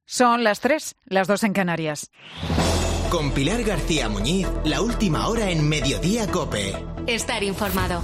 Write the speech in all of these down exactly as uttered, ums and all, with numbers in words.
Son las tres, las dos en Canarias. Con Pilar García Muñiz, la última hora en Mediodía COPE. Estar informado.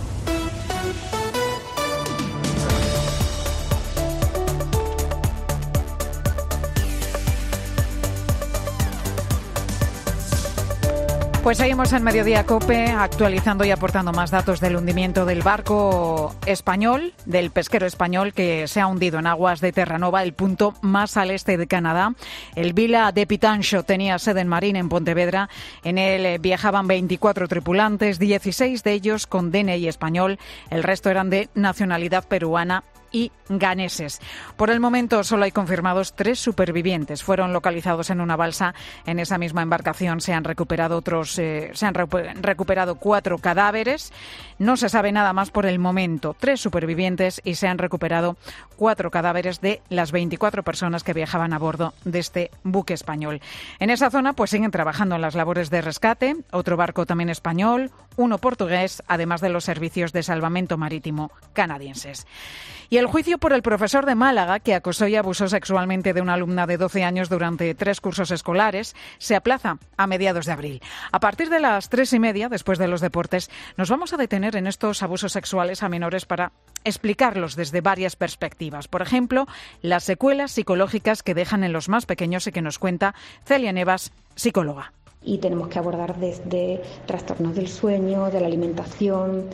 Pues seguimos en Mediodía COPE, actualizando y aportando más datos del hundimiento del barco español, del pesquero español que se ha hundido en aguas de Terranova, el punto más al este de Canadá. El Vila de Pitancho tenía sede en Marín, en Pontevedra. En él viajaban veinticuatro tripulantes, dieciséis de ellos con D N I español. El resto eran de nacionalidad peruana y ganeses. Por el momento solo hay confirmados tres supervivientes. Fueron localizados en una balsa. En esa misma embarcación se han recuperado otros, eh, se han recu- recuperado cuatro cadáveres. No se sabe nada más por el momento. Tres supervivientes y se han recuperado cuatro cadáveres de las veinticuatro personas que viajaban a bordo de este buque español. En esa zona pues siguen trabajando en las labores de rescate. Otro barco también español, uno portugués, además de los servicios de salvamento marítimo canadienses. Y el juicio por el profesor de Málaga que acosó y abusó sexualmente de una alumna de doce años durante tres cursos escolares se aplaza a mediados de abril. A partir de las tres y media, después de los deportes, nos vamos a detener en estos abusos sexuales a menores para explicarlos desde varias perspectivas. Por ejemplo, las secuelas psicológicas que dejan en los más pequeños y que nos cuenta Celia Nevas, psicóloga. Y tenemos que abordar desde trastornos del sueño, de la alimentación,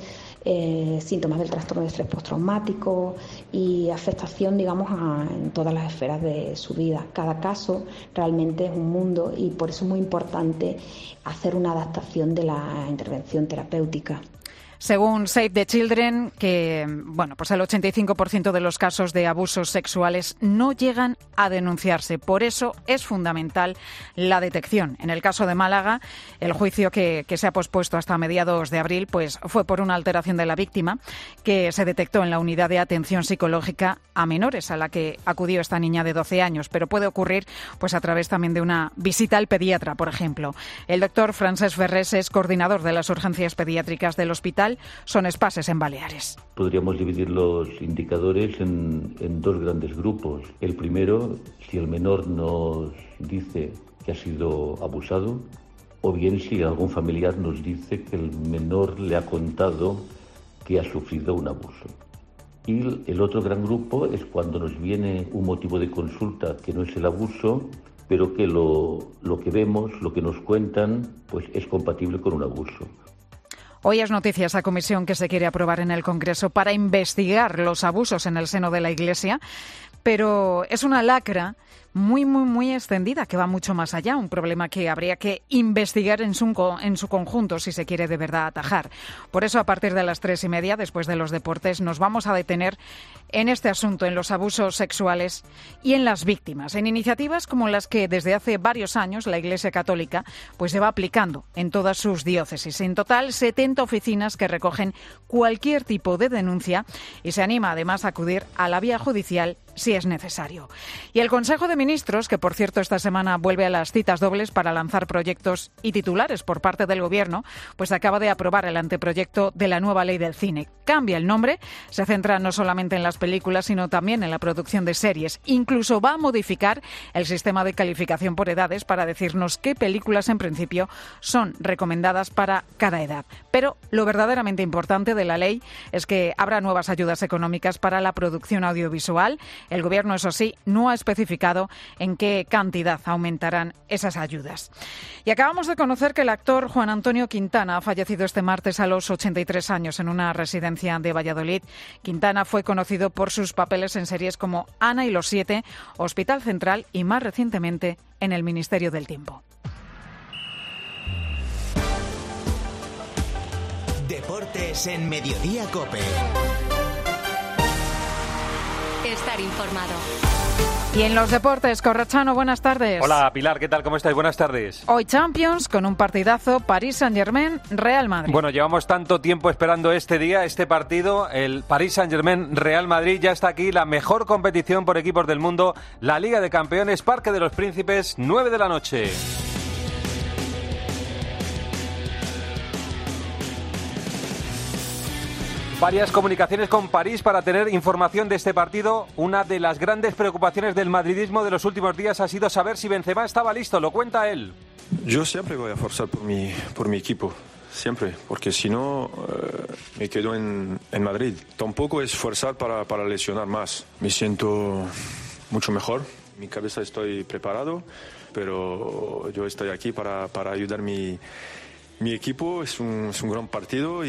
Eh, síntomas del trastorno de estrés postraumático y afectación, digamos, a, en todas las esferas de su vida. Cada caso realmente es un mundo y por eso es muy importante hacer una adaptación de la intervención terapéutica. Según Save the Children, que bueno, pues el ochenta y cinco por ciento de los casos de abusos sexuales no llegan a denunciarse. Por eso es fundamental la detección. En el caso de Málaga, el juicio que, que se ha pospuesto hasta mediados de abril, pues fue por una alteración de la víctima que se detectó en la unidad de atención psicológica a menores a la que acudió esta niña de doce años, pero puede ocurrir pues a través también de una visita al pediatra, por ejemplo. El doctor Francesc Ferrés es coordinador de las urgencias pediátricas del hospital. Son espases en Baleares. Podríamos dividir los indicadores en, en dos grandes grupos. El primero, si el menor nos dice que ha sido abusado, o bien si algún familiar nos dice que el menor le ha contado que ha sufrido un abuso. Y el otro gran grupo es cuando nos viene un motivo de consulta que no es el abuso, pero que lo, lo que vemos, lo que nos cuentan, pues es compatible con un abuso. Hoy es noticia esa comisión que se quiere aprobar en el Congreso para investigar los abusos en el seno de la Iglesia, pero es una lacra muy, muy, muy extendida, que va mucho más allá, un problema que habría que investigar en su, en su conjunto si se quiere de verdad atajar. Por eso, a partir de las tres y media, después de los deportes, nos vamos a detener en este asunto, en los abusos sexuales y en las víctimas, en iniciativas como las que desde hace varios años la Iglesia Católica pues se va aplicando en todas sus diócesis. En total, setenta oficinas que recogen cualquier tipo de denuncia y se anima además a acudir a la vía judicial si es necesario. Y el Consejo de Ministros, que por cierto esta semana vuelve a las citas dobles para lanzar proyectos y titulares por parte del Gobierno, pues acaba de aprobar el anteproyecto de la nueva ley del cine. Cambia el nombre, se centra no solamente en las películas, sino también en la producción de series. Incluso va a modificar el sistema de calificación por edades para decirnos qué películas en principio son recomendadas para cada edad. Pero lo verdaderamente importante de la ley es que habrá nuevas ayudas económicas para la producción audiovisual. El Gobierno, eso sí, no ha especificado en qué cantidad aumentarán esas ayudas. Y acabamos de conocer que el actor Juan Antonio Quintana ha fallecido este martes a los ochenta y tres años en una residencia de Valladolid. Quintana fue conocido por sus papeles en series como Ana y los siete, Hospital Central y más recientemente en El Ministerio del Tiempo. Deportes en Mediodía COPE. Estar informado. Y en los deportes, Corrochano, buenas tardes. Hola Pilar, ¿qué tal? ¿Cómo estáis? Buenas tardes. Hoy Champions con un partidazo, París Saint-Germain, Real Madrid. Bueno, llevamos tanto tiempo esperando este día, este partido, el París Saint-Germain Real Madrid. Ya está aquí la mejor competición por equipos del mundo, la Liga de Campeones, Parque de los Príncipes, nueve de la noche. Varias comunicaciones con París para tener información de este partido. Una de las grandes preocupaciones del madridismo de los últimos días ha sido saber si Benzema estaba listo. Lo cuenta él. Yo siempre voy a forzar por mi, por mi equipo. Siempre, porque si no eh, me quedo en, en Madrid. Tampoco es forzar para, para lesionar más. Me siento mucho mejor. Mi cabeza estoy preparado, pero yo estoy aquí para, para ayudar mi Mi equipo. Es un, es un gran partido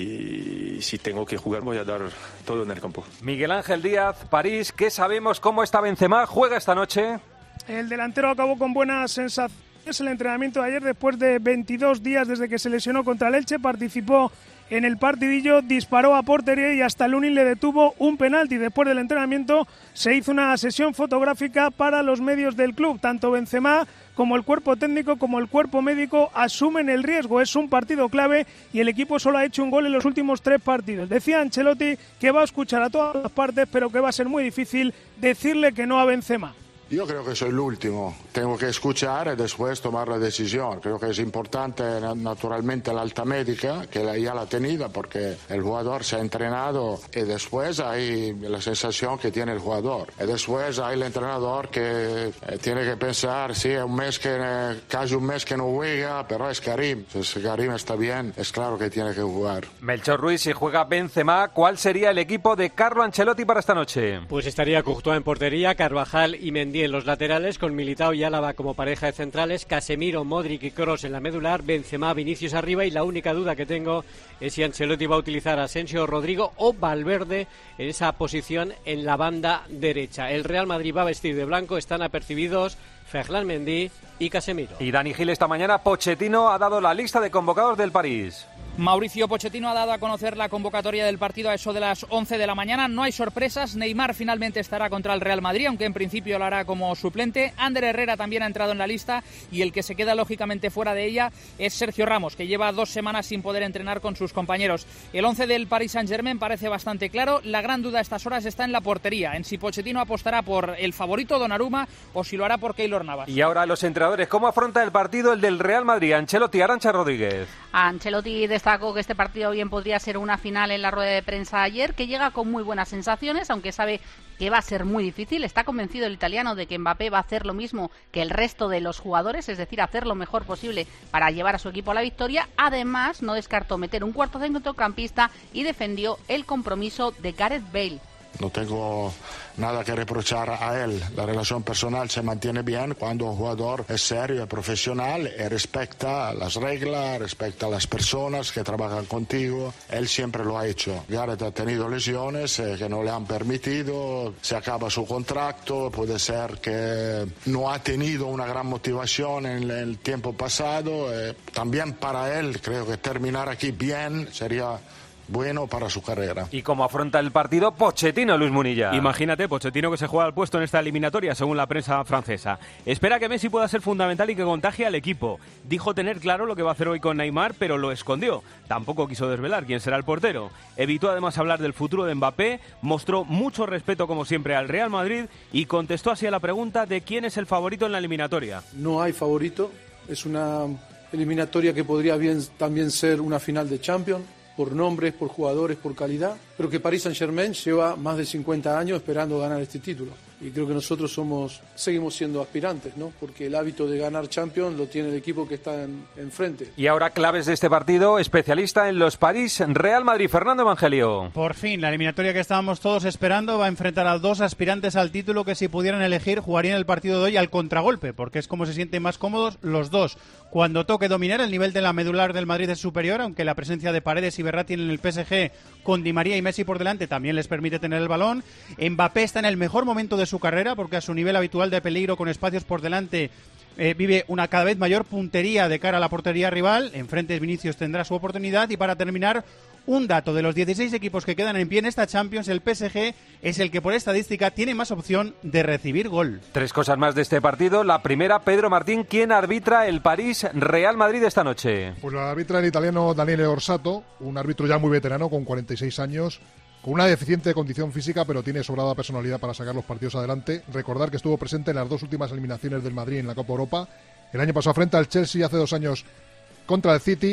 y, y si tengo que jugar voy a dar todo en el campo. Miguel Ángel Díaz, París, ¿qué sabemos? ¿Cómo está Benzema? ¿Juega esta noche? El delantero acabó con buenas sensaciones. El entrenamiento de ayer, después de veintidós días desde que se lesionó contra el Elche, participó en el partidillo, disparó a portería y hasta Lunin le detuvo un penalti. Después del entrenamiento se hizo una sesión fotográfica para los medios del club. Tanto Benzema como el cuerpo técnico como el cuerpo médico asumen el riesgo. Es un partido clave y el equipo solo ha hecho un gol en los últimos tres partidos. Decía Ancelotti que va a escuchar a todas las partes, pero que va a ser muy difícil decirle que no a Benzema. Yo creo que soy el último, tengo que escuchar y después tomar la decisión. Creo que es importante naturalmente la alta médica, que ya la ha tenido porque el jugador se ha entrenado y después hay la sensación que tiene el jugador. Y después hay el entrenador que tiene que pensar, sí, es un mes que, casi un mes que no juega, pero es Karim. Si Karim está bien, es claro que tiene que jugar. Melchor Ruiz, si juega Benzema, ¿cuál sería el equipo de Carlo Ancelotti para esta noche? Pues estaría Courtois en portería, Carvajal y Mendy en los laterales, con Militao y Álava como pareja de centrales, Casemiro, Modric y Kroos en la medular, Benzema, Vinicius arriba, y la única duda que tengo es si Ancelotti va a utilizar a Asensio, Rodrigo o Valverde en esa posición en la banda derecha. El Real Madrid va a vestir de blanco, están apercibidos Ferland Mendy y Casemiro. Y Dani Gil, esta mañana Pochettino ha dado la lista de convocados del París. Mauricio Pochettino ha dado a conocer la convocatoria del partido a eso de las once de la mañana. No hay sorpresas. Neymar finalmente estará contra el Real Madrid, aunque en principio lo hará como suplente. Ander Herrera también ha entrado en la lista y el que se queda lógicamente fuera de ella es Sergio Ramos, que lleva dos semanas sin poder entrenar con sus compañeros. El once del Paris Saint-Germain parece bastante claro. La gran duda a estas horas está en la portería, en si Pochettino apostará por el favorito Donnarumma o si lo hará por Keylor Navas. Y ahora los entrenadores, ¿cómo afronta el partido el del Real Madrid? Ancelotti, Arantxa Rodríguez. Ancelotti destacó que este partido bien podría ser una final en la rueda de prensa ayer, que llega con muy buenas sensaciones, aunque sabe que va a ser muy difícil. Está convencido el italiano de que Mbappé va a hacer lo mismo que el resto de los jugadores, es decir, hacer lo mejor posible para llevar a su equipo a la victoria. Además, no descartó meter un cuarto centrocampista y defendió el compromiso de Gareth Bale. No tengo nada que reprochar a él. La relación personal se mantiene bien cuando un jugador es serio, es profesional y respeta las reglas, respeta a las personas que trabajan contigo. Él siempre lo ha hecho. Gareth ha tenido lesiones eh, que no le han permitido, se acaba su contrato, puede ser que no ha tenido una gran motivación en el tiempo pasado. Eh, también para él creo que terminar aquí bien sería bueno para su carrera. ¿Y cómo afronta el partido Pochettino, Luis Munilla? Imagínate, Pochettino que se juega al puesto en esta eliminatoria, según la prensa francesa. Espera que Messi pueda ser fundamental y que contagie al equipo. Dijo tener claro lo que va a hacer hoy con Neymar, pero lo escondió. Tampoco quiso desvelar quién será el portero. Evitó además hablar del futuro de Mbappé, mostró mucho respeto, como siempre, al Real Madrid y contestó así a la pregunta de quién es el favorito en la eliminatoria. No hay favorito, es una eliminatoria que podría bien también ser una final de Champions, por nombres, por jugadores, por calidad, pero que Paris Saint-Germain lleva más de cincuenta años esperando ganar este título. Y creo que nosotros somos, seguimos siendo aspirantes, ¿no? Porque el hábito de ganar Champions lo tiene el equipo que está en, enfrente. Y ahora claves de este partido, especialista en los París Real Madrid, Fernando Evangelio. Por fin, la eliminatoria que estábamos todos esperando va a enfrentar a dos aspirantes al título que, si pudieran elegir, jugarían el partido de hoy al contragolpe, porque es como se sienten más cómodos los dos. Cuando toque dominar, el nivel de la medular del Madrid es superior, aunque la presencia de Paredes y Verratti en el P S G con Di María y Messi por delante también les permite tener el balón. Mbappé está en el mejor momento de su carrera, porque a su nivel habitual de peligro con espacios por delante eh, vive una cada vez mayor puntería de cara a la portería rival. Enfrente Vinicius tendrá su oportunidad. Y para terminar, un dato: de los dieciséis equipos que quedan en pie en esta Champions, el P S G es el que por estadística tiene más opción de recibir gol. Tres cosas más de este partido. La primera, Pedro Martín, ¿quién arbitra el París Real Madrid esta noche? Pues lo arbitra el italiano Daniele Orsato, un árbitro ya muy veterano con cuarenta y seis años, con una deficiente condición física, pero tiene sobrada personalidad para sacar los partidos adelante. Recordar que estuvo presente en las dos últimas eliminaciones del Madrid en la Copa Europa. El año pasado frente al Chelsea, hace dos años contra el City.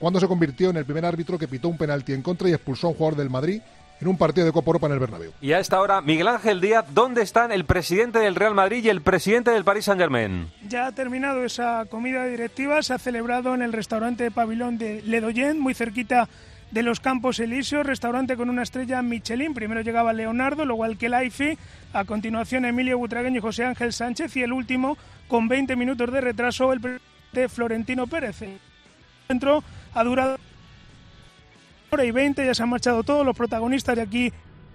cuando se convirtió en el primer árbitro que pitó un penalti en contra y expulsó a un jugador del Madrid en un partido de Copa Europa en el Bernabéu. Y a esta hora, Miguel Ángel Díaz, ¿dónde están el presidente del Real Madrid y el presidente del Paris Saint-Germain? Ya ha terminado esa comida directiva, se ha celebrado en el restaurante Pabellón de Le Doyen, muy cerquita de los Campos Elíseos, restaurante con una estrella Michelin. Primero llegaba Leonardo, luego Alquelaifi, a continuación Emilio Butragueño y José Ángel Sánchez, y el último, con veinte minutos de retraso, el presidente Florentino Pérez. El encuentro ha durado hora y veinte, ya se han marchado todos los protagonistas de aquí.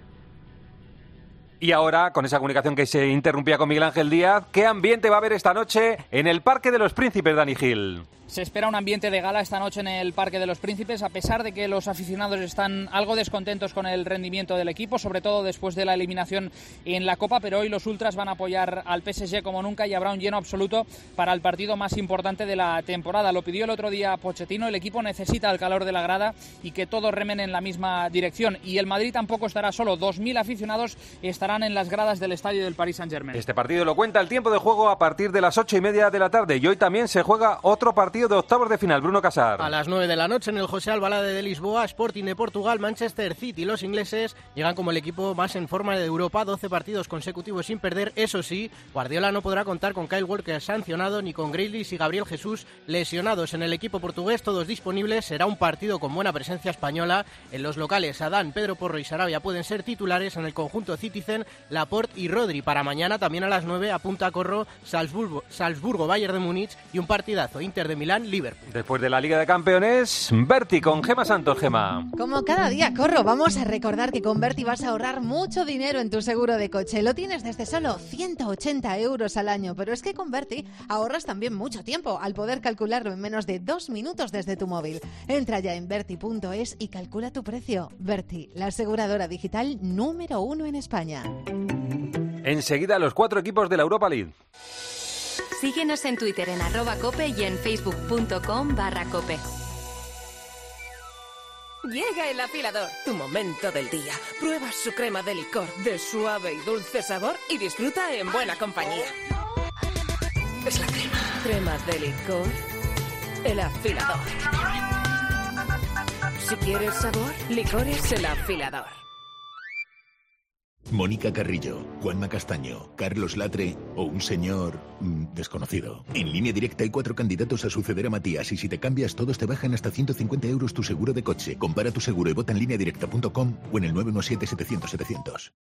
Y ahora, con esa comunicación que se interrumpía con Miguel Ángel Díaz, ¿qué ambiente va a haber esta noche en el Parque de los Príncipes, Dani Gil? Se espera un ambiente de gala esta noche en el Parque de los Príncipes, a pesar de que los aficionados están algo descontentos con el rendimiento del equipo, sobre todo después de la eliminación en la Copa, pero hoy los ultras van a apoyar al P S G como nunca y habrá un lleno absoluto para el partido más importante de la temporada. Lo pidió el otro día Pochettino, el equipo necesita el calor de la grada y que todos remen en la misma dirección. Y el Madrid tampoco estará solo, dos mil aficionados estarán en las gradas del estadio del Paris Saint-Germain. Este partido lo cuenta el tiempo de juego a partir de las ocho y media de la tarde, y hoy también se juega otro partido de octavos de final. Bruno Casar. A las nueve de la noche en el José Albalade de Lisboa, Sporting de Portugal, Manchester City. Los ingleses llegan como el equipo más en forma de Europa, doce partidos consecutivos sin perder. Eso sí, Guardiola no podrá contar con Kyle Walker sancionado ni con Grealish y Gabriel Jesús lesionados. En el equipo portugués todos disponibles. Será un partido con buena presencia española. En los locales, Adán, Pedro Porro y Sarabia pueden ser titulares. En el conjunto Citizen, Laporte y Rodri. Para mañana también a las nueve apunta Corro, Salzburgo, Salzburgo, Bayern de Múnich y un partidazo Inter de Milán, Liverpool. Después de la Liga de Campeones, Berti con Gema Santos. Gema. Como cada día, Corro, vamos a recordar que con Berti vas a ahorrar mucho dinero en tu seguro de coche. Lo tienes desde solo ciento ochenta euros al año, pero es que con Berti ahorras también mucho tiempo al poder calcularlo en menos de dos minutos desde tu móvil. Entra ya en berti punto es y calcula tu precio. Berti, la aseguradora digital número uno en España. Enseguida los cuatro equipos de la Europa League. Síguenos en Twitter en arroba cope y en facebook punto com barra cope. Llega el afilador, tu momento del día. Prueba su crema de licor de suave y dulce sabor y disfruta en buena compañía. Es la crema. Crema de licor, el afilador. Si quieres sabor, licores el afilador. Mónica Carrillo, Juanma Castaño, Carlos Latre o un señor mmm, desconocido. En Línea Directa hay cuatro candidatos a suceder a Matías y si te cambias todos te bajan hasta ciento cincuenta euros tu seguro de coche. Compara tu seguro y vota en línea directa punto com o en el nueve uno siete setecientos setecientos.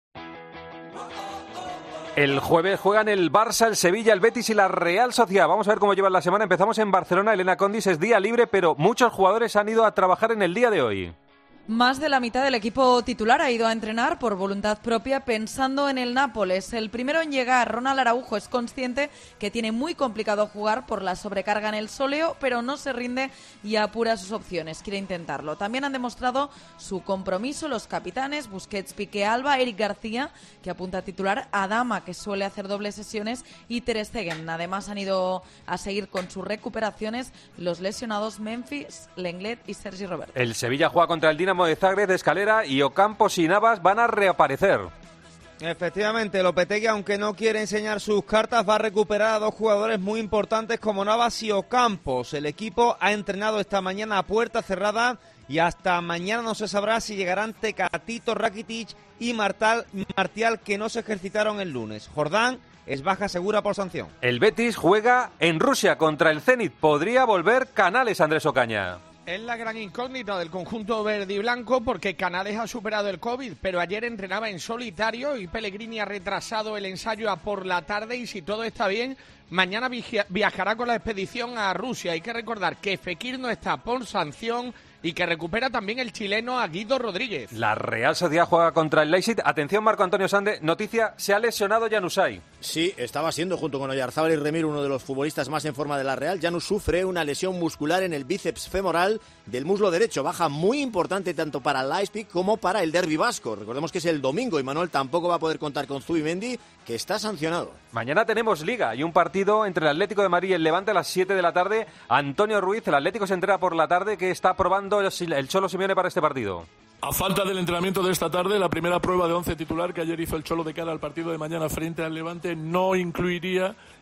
El jueves juegan el Barça, el Sevilla, el Betis y la Real Sociedad. Vamos a ver cómo llevan la semana. Empezamos en Barcelona. Elena Condis, es día libre, pero muchos jugadores han ido a trabajar en el día de hoy. Más de la mitad del equipo titular ha ido a entrenar por voluntad propia pensando en el Nápoles. El primero en llegar, Ronald Araujo, es consciente que tiene muy complicado jugar por la sobrecarga en el sóleo, pero no se rinde y apura sus opciones. Quiere intentarlo. También han demostrado su compromiso los capitanes Busquets, Piqué, Alba, Eric García, que apunta a titular, Adama, que suele hacer dobles sesiones, y Ter Stegen. Además han ido a seguir con sus recuperaciones los lesionados Memphis, Lenglet y Sergi Roberto. El Sevilla juega contra el Dinamo de Zagreb de Escalera y Ocampos y Navas van a reaparecer. Efectivamente, Lopetegui, aunque no quiere enseñar sus cartas, va a recuperar a dos jugadores muy importantes como Navas y Ocampos. El equipo ha entrenado esta mañana a puerta cerrada y hasta mañana no se sabrá si llegarán Tecatito, Rakitic y Martal, Martial, que no se ejercitaron el lunes. Jordán es baja segura por sanción. El Betis juega en Rusia contra el Zenit. Podría volver Canales, Andrés Ocaña. Es la gran incógnita del conjunto verde y blanco porque Canales ha superado el COVID, pero ayer entrenaba en solitario y Pellegrini ha retrasado el ensayo a por la tarde y si todo está bien, mañana viajará con la expedición a Rusia. Hay que recordar que Fekir no está por sanción y que recupera también el chileno a Guido Rodríguez. La Real Sociedad juega contra el Leipzig. Atención, Marco Antonio Sande, noticia, se ha lesionado Januzaj. Sí, estaba siendo junto con Oyarzábal y Remiro uno de los futbolistas más en forma de la Real. Januz sufre una lesión muscular en el bíceps femoral del muslo derecho, baja muy importante tanto para el Leipzig como para el derbi vasco. Recordemos que es el domingo y Manuel tampoco va a poder contar con Zubimendi, que está sancionado. Mañana tenemos Liga y un partido entre el Atlético de Madrid y el Levante a las siete de la tarde. Antonio Ruiz, el Atlético se entera por la tarde, que está probando el Cholo Simeone para este partido. A falta del entrenamiento de esta tarde, la primera prueba de once titular que ayer hizo el Cholo de cara al partido de mañana frente al Levante no incluiría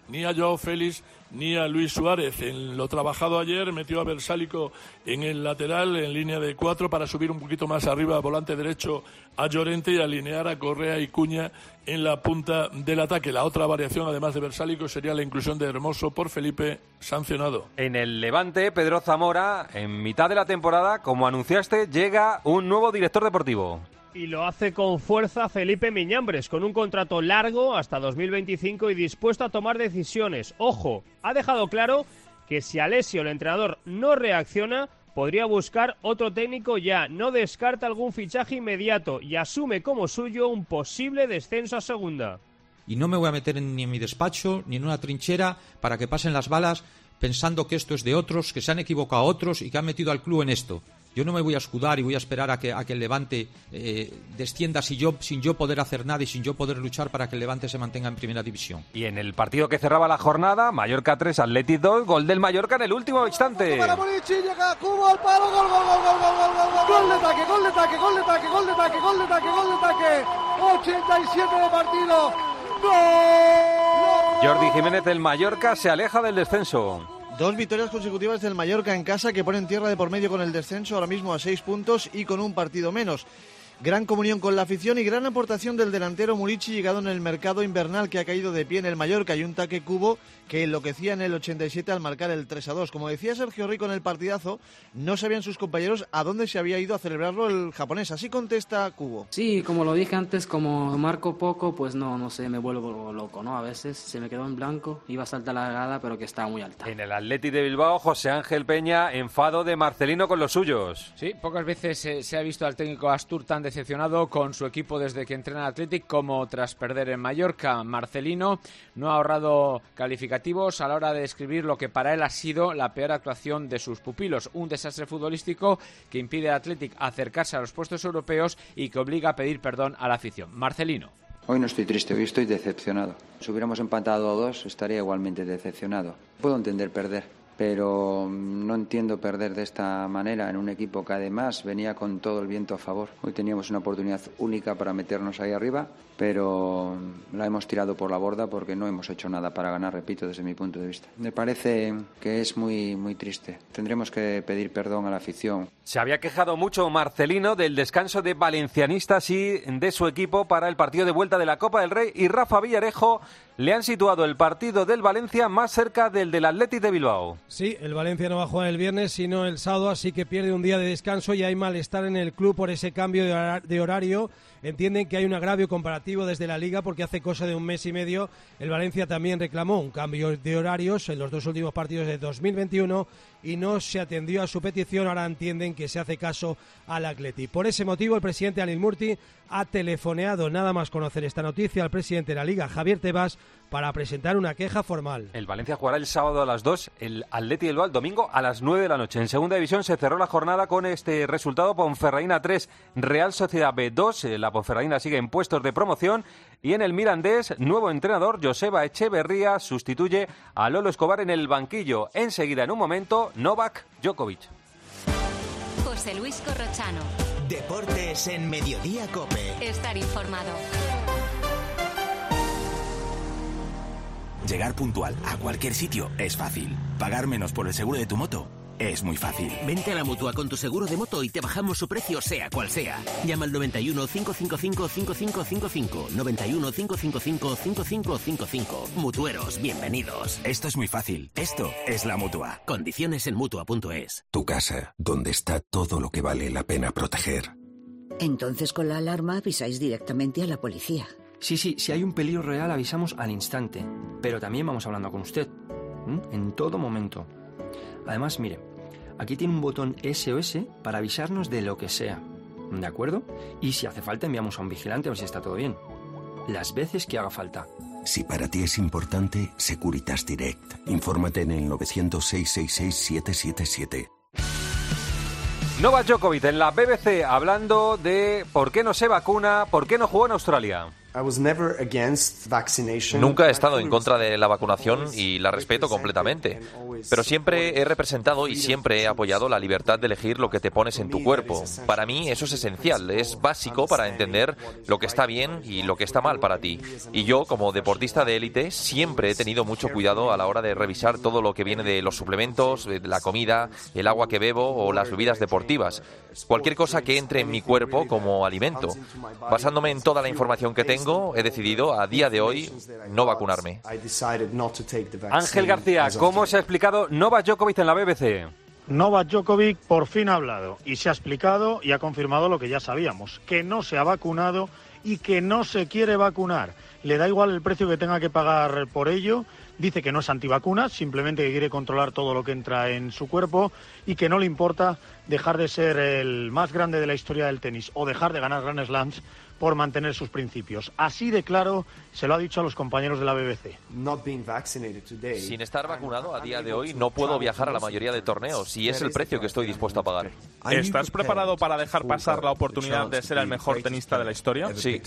ni a Joao Félix ni a Luis Suárez. En lo trabajado ayer metió a Versálico en el lateral en línea de cuatro para subir un poquito más arriba, volante derecho a Llorente, y alinear a Correa y Cuña en la punta del ataque. La otra variación, además de Versálico, sería la inclusión de Hermoso por Felipe, sancionado. En el Levante, Pedro Zamora, en mitad de la temporada, como anunciaste, llega un nuevo director deportivo. Y lo hace con fuerza Felipe Miñambres, con un contrato largo hasta dos mil veinticinco y dispuesto a tomar decisiones. Ojo, ha dejado claro que si Alessio, el entrenador, no reacciona, podría buscar otro técnico ya. No descarta algún fichaje inmediato y asume como suyo un posible descenso a segunda. Y no me voy a meter en, ni en mi despacho ni en una trinchera para que pasen las balas pensando que esto es de otros, que se han equivocado otros y que han metido al club en esto. Yo no me voy a escudar y voy a esperar a que, a que el Levante eh, descienda sin yo, sin yo poder hacer nada y sin yo poder luchar para que el Levante se mantenga en primera división. Y en el partido que cerraba la jornada, Mallorca tres, Athletic dos, gol del Mallorca en el último instante. Para Murici, llega Cubo al palo, gol, gol, gol, gol, gol, gol, gol, gol de ataque, gol de ataque, gol de ataque, gol de ataque, gol de ataque, gol de ataque, ochenta y siete de partido, gol. Jordi Jiménez del Mallorca se aleja del descenso. Dos victorias consecutivas del Mallorca en casa que ponen tierra de por medio con el descenso, ahora mismo a seis puntos y con un partido menos. Gran comunión con la afición y gran aportación del delantero Murici, llegado en el mercado invernal, que ha caído de pie en el Mallorca, y un taque Cubo que enloquecía en el ochenta y siete al marcar el tres a dos. Como decía Sergio Rico en el partidazo, no sabían sus compañeros a dónde se había ido a celebrarlo el japonés. Así contesta Cubo. Sí, como lo dije antes, como marco poco, pues no, no sé, me vuelvo loco, ¿no? A veces se me quedó en blanco, iba a saltar la grada, pero que estaba muy alta. En el Athletic de Bilbao, José Ángel Peña, enfado de Marcelino con los suyos. Sí, pocas veces eh, se ha visto al técnico Astur tan decepcionado con su equipo desde que entrena el Athletic como tras perder en Mallorca. Marcelino no ha ahorrado calificativos a la hora de describir lo que para él ha sido la peor actuación de sus pupilos. Un desastre futbolístico que impide al Athletic acercarse a los puestos europeos y que obliga a pedir perdón a la afición. Marcelino. Hoy no estoy triste, hoy estoy decepcionado. Si hubiéramos empatado a dos, estaría igualmente decepcionado. Puedo entender perder, pero no entiendo perder de esta manera en un equipo que además venía con todo el viento a favor. Hoy teníamos una oportunidad única para meternos ahí arriba, pero la hemos tirado por la borda porque no hemos hecho nada para ganar, repito, desde mi punto de vista. Me parece que es muy, muy triste. Tendremos que pedir perdón a la afición. Se había quejado mucho Marcelino del descanso de valencianistas y de su equipo para el partido de vuelta de la Copa del Rey, y Rafa Villarejo le han situado el partido del Valencia más cerca del del Athletic de Bilbao. Sí, el Valencia no va a jugar el viernes, sino el sábado, así que pierde un día de descanso y hay malestar en el club por ese cambio de, hor- de horario. Entienden que hay un agravio comparativo desde la Liga porque hace cosa de un mes y medio el Valencia también reclamó un cambio de horarios en los dos últimos partidos de dos mil veintiuno y no se atendió a su petición. Ahora entienden que se hace caso al Athletic. Por ese motivo, el presidente Anil Murti ha telefoneado, nada más conocer esta noticia, al presidente de la Liga, Javier Tebas, para presentar una queja formal. El Valencia jugará el sábado a las dos, el Athletic Bilbao el domingo a las nueve de la noche. En segunda división se cerró la jornada con este resultado: Ponferradina tres, Real Sociedad B dos. La Ponferradina sigue en puestos de promoción, y en el Mirandés, nuevo entrenador, Joseba Echeverría, sustituye a Lolo Escobar en el banquillo. Enseguida, en un momento, Novak Djokovic. José Luis Corrochano. Deportes en Mediodía COPE. Estar informado. Llegar puntual a cualquier sitio es fácil. Pagar menos por el seguro de tu moto es muy fácil. Vente a la Mutua con tu seguro de moto y te bajamos su precio sea cual sea. Llama al noventa y uno, cinco cinco cinco, cinco cinco cinco cinco. noventa y uno, cinco cinco cinco, cinco cinco cinco cinco. Mutueros, bienvenidos. Esto es muy fácil. Esto es la Mutua. Condiciones en Mutua punto es. Tu casa, donde está todo lo que vale la pena proteger. Entonces con la alarma avisáis directamente a la policía. Sí, sí, si hay un peligro real avisamos al instante, pero también vamos hablando con usted, ¿m? En todo momento. Además, mire, aquí tiene un botón S O S para avisarnos de lo que sea, ¿de acuerdo? Y si hace falta enviamos a un vigilante a ver si está todo bien. Las veces que haga falta. Si para ti es importante, Securitas Direct. Infórmate en el novecientos, seiscientos sesenta y seis, setecientos setenta y siete. Novak Djokovic en la B B C hablando de por qué no se vacuna, por qué no jugó en Australia. Nunca he estado en contra de la vacunación y la respeto completamente, pero siempre he representado y siempre he apoyado la libertad de elegir lo que te pones en tu cuerpo. Para mí eso es esencial, es básico para entender lo que está bien y lo que está mal para ti. Y yo, como deportista de élite, siempre he tenido mucho cuidado a la hora de revisar todo lo que viene de los suplementos, de la comida, el agua que bebo o las bebidas deportivas. Cualquier cosa que entre en mi cuerpo como alimento. Basándome en toda la información que tengo, he decidido a día de hoy no vacunarme. Ángel García, ¿cómo se ha explicado Novak Djokovic en la B B C? Novak Djokovic por fin ha hablado y se ha explicado y ha confirmado lo que ya sabíamos, que no se ha vacunado y que no se quiere vacunar. Le da igual el precio que tenga que pagar por ello. Dice que no es antivacunas, simplemente que quiere controlar todo lo que entra en su cuerpo y que no le importa dejar de ser el más grande de la historia del tenis o dejar de ganar Grand Slams por mantener sus principios. Así de claro se lo ha dicho a los compañeros de la B B C. Sin estar vacunado a día de hoy no puedo viajar a la mayoría de torneos y es el precio que estoy dispuesto a pagar. ¿Estás preparado para dejar pasar la oportunidad de ser el mejor tenista de la historia? Sí.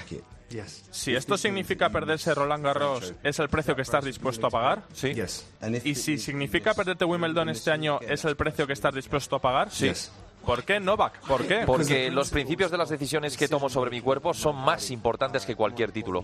Si esto significa perderse Roland Garros, ¿es el precio que estás dispuesto a pagar? Sí. ¿Y si significa perderte Wimbledon este año, es el precio que estás dispuesto a pagar? Sí. ¿Por qué, Novak? ¿Por qué? Porque los principios de las decisiones que tomo sobre mi cuerpo son más importantes que cualquier título.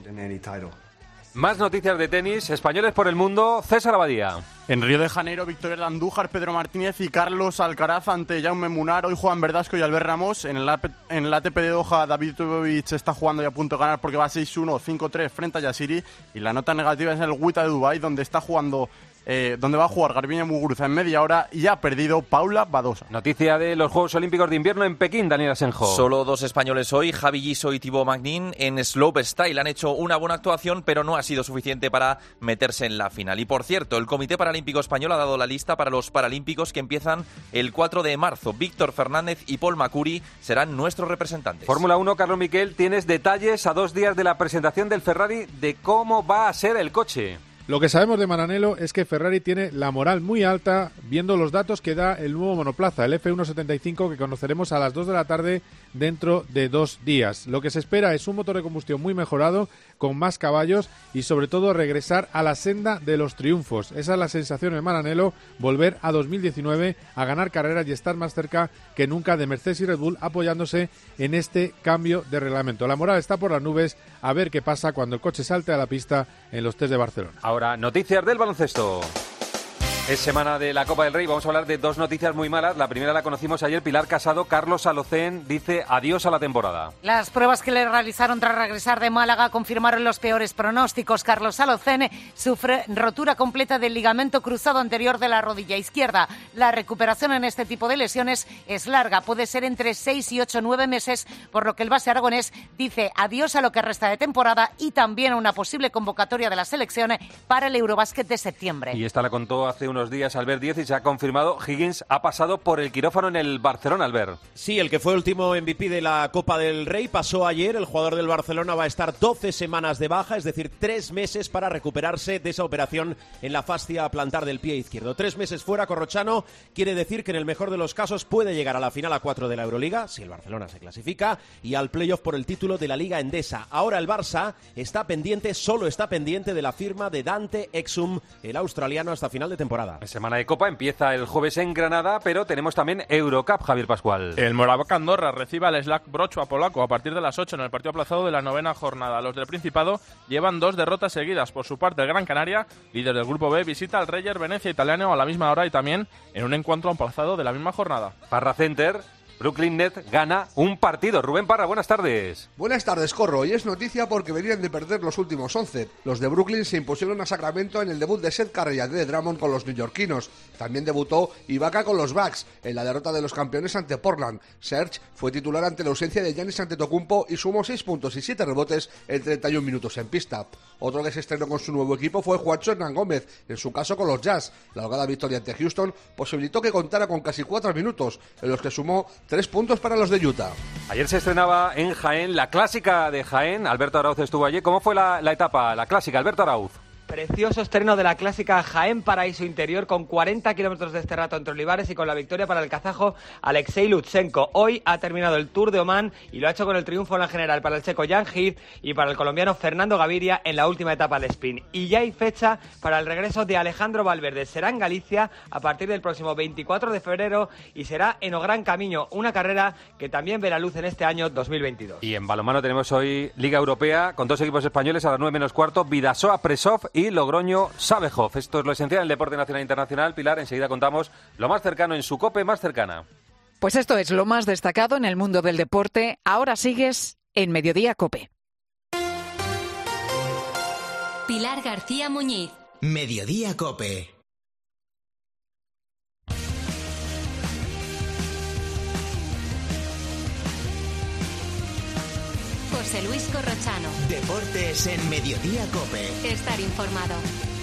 Más noticias de tenis, españoles por el mundo, César Abadía. En Río de Janeiro, Victoria de Andújar, Pedro Martínez y Carlos Alcaraz ante Jaume Munar. Hoy juegan Verdasco y Albert Ramos. En el, en el A T P de Doha, David Tubovic está jugando y a punto de ganar porque va seis uno, cinco tres frente a Yassiri. Y la nota negativa es el Wita de Dubái, donde está jugando... Eh, donde va a jugar Garbiñe Muguruza en media hora y ha perdido Paula Badosa. Noticia de los Juegos Olímpicos de Invierno en Pekín, Daniel Asenjo. Solo dos españoles hoy, Javi Guiso y Thibaut Magnin, en slopestyle. Han hecho una buena actuación, pero no ha sido suficiente para meterse en la final. Y por cierto, el Comité Paralímpico Español ha dado la lista para los Paralímpicos que empiezan el cuatro de marzo. Víctor Fernández y Paul Macuri serán nuestros representantes. Fórmula uno, Carlos Miquel, tienes detalles a dos días de la presentación del Ferrari de cómo va a ser el coche. Lo que sabemos de Maranello es que Ferrari tiene la moral muy alta viendo los datos que da el nuevo monoplaza, el F ciento setenta y cinco, que conoceremos a las dos de la tarde dentro de dos días. Lo que se espera es un motor de combustión muy mejorado, con más caballos y sobre todo regresar a la senda de los triunfos. Esa es la sensación en Maranello, volver a dos mil diecinueve a ganar carreras y estar más cerca que nunca de Mercedes y Red Bull apoyándose en este cambio de reglamento. La moral está por las nubes, a ver qué pasa cuando el coche salte a la pista en los test de Barcelona. Ahora, noticias del baloncesto. Es semana de la Copa del Rey, vamos a hablar de dos noticias muy malas. La primera la conocimos ayer, Pilar Casado. Carlos Alocén dice adiós a la temporada. Las pruebas que le realizaron tras regresar de Málaga confirmaron los peores pronósticos. Carlos Alocén sufre rotura completa del ligamento cruzado anterior de la rodilla izquierda. La recuperación en este tipo de lesiones es larga, puede ser entre seis y ocho o nueve meses, por lo que el base aragonés dice adiós a lo que resta de temporada y también a una posible convocatoria de la selección para el Eurobásquet de septiembre. Y esta la contó hace unos días Albert Díez y se ha confirmado, Higgins ha pasado por el quirófano en el Barcelona, Albert. Sí, el que fue último M V P de la Copa del Rey pasó ayer. El jugador del Barcelona va a estar doce semanas de baja, es decir, tres meses para recuperarse de esa operación en la fascia plantar del pie izquierdo. Tres meses fuera, Corrochano, quiere decir que en el mejor de los casos puede llegar a la final a cuatro de la Euroliga, si el Barcelona se clasifica, y al playoff por el título de la Liga Endesa. Ahora el Barça está pendiente, solo está pendiente de la firma de Dante Exum, el australiano, hasta final de temporada. La semana de Copa empieza el jueves en Granada, pero tenemos también Eurocup, Javier Pascual. El Moraván Andorra recibe al Slack Brocho a Polaco a partir de las ocho en el partido aplazado de la novena jornada. Los del Principado llevan dos derrotas seguidas. Por su parte, el Gran Canaria, líder del Grupo B, visita al Reyer Venecia Italiano a la misma hora y también en un encuentro aplazado de la misma jornada. Parra Center, Brooklyn Net gana un partido. Rubén Parra, buenas tardes. Buenas tardes, Corro. Y es noticia porque venían de perder los últimos once. Los de Brooklyn se impusieron a Sacramento en el debut de Seth Curry y de Drummond con los neoyorquinos. También debutó Ibaka con los Bucks en la derrota de los campeones ante Portland. Serge fue titular ante la ausencia de Giannis Antetokounmpo y sumó seis puntos y siete rebotes en treinta y un minutos en pista. Otro que se estrenó con su nuevo equipo fue Juancho Hernán Gómez, en su caso con los Jazz. La holgada victoria ante Houston posibilitó que contara con casi cuatro minutos, en los que sumó tres puntos para los de Utah. Ayer se estrenaba en Jaén la clásica de Jaén. Alberto Arauz estuvo allí. ¿Cómo fue la, la etapa, la clásica, Alberto Arauz? Preciosos terrenos de la clásica Jaén Paraíso Interior con cuarenta kilómetros de este rato entre olivares y con la victoria para el kazajo Alexei Lutsenko. Hoy ha terminado el Tour de Omán y lo ha hecho con el triunfo en la general para el checo Jan Heath y para el colombiano Fernando Gaviria en la última etapa del sprint. Y ya hay fecha para el regreso de Alejandro Valverde. Será en Galicia a partir del próximo veinticuatro de febrero y será en O Gran Camino, una carrera que también verá luz en este año dos mil veintidós. Y en balonmano tenemos hoy Liga Europea con dos equipos españoles a las nueve menos cuarto, Vidasoa Presov y Logroño Sabejov. Esto es lo esencial en el deporte nacional e internacional. Pilar, enseguida contamos lo más cercano en su COPE más cercana. Pues esto es lo más destacado en el mundo del deporte. Ahora sigues en Mediodía COPE. Pilar García Muñiz. Mediodía COPE. José Luis Corrochano. Deportes en Mediodía COPE. Estar informado.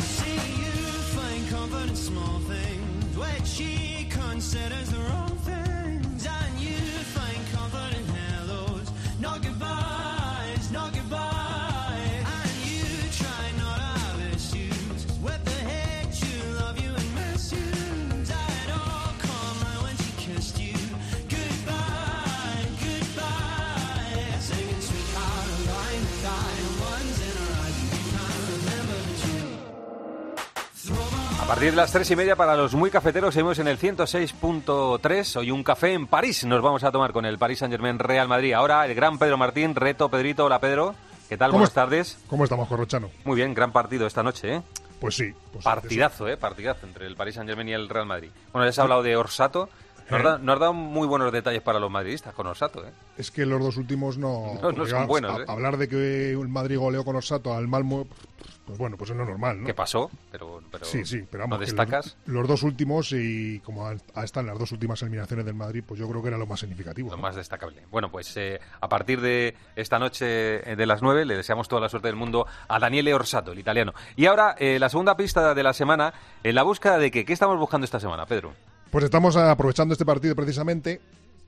A partir de las tres y media para los muy cafeteros seguimos en el ciento seis punto tres. Hoy un café en París nos vamos a tomar con el Paris Saint-Germain Real Madrid. Ahora el gran Pedro Martín, reto Pedrito. Hola Pedro, ¿qué tal? Buenas tardes. ¿Cómo estamos, Corrochano? Muy bien, gran partido esta noche, ¿eh? Pues sí. Pues partidazo, sí. ¿eh? Partidazo entre el Paris Saint-Germain y el Real Madrid. Bueno, ya has hablado de Orsato. Nos, da, nos has dado muy buenos detalles para los madridistas con Orsato, ¿eh? Es que los dos últimos no... No, no son buenos, ¿eh? A, hablar de que el Madrid goleó con Orsato al Malmo, pues bueno, pues es lo normal, ¿no? ¿Qué pasó? Pero, pero sí, sí, pero vamos, ¿no destacas? Los, los dos últimos, y como están las dos últimas eliminaciones del Madrid, pues yo creo que era lo más significativo. Lo ¿no? más destacable. Bueno, pues eh, a partir de esta noche de las nueve le deseamos toda la suerte del mundo a Daniele Orsato, el italiano. Y ahora, eh, la segunda pista de la semana, en la búsqueda de que, ¿qué estamos buscando esta semana, Pedro? Pues estamos aprovechando este partido precisamente.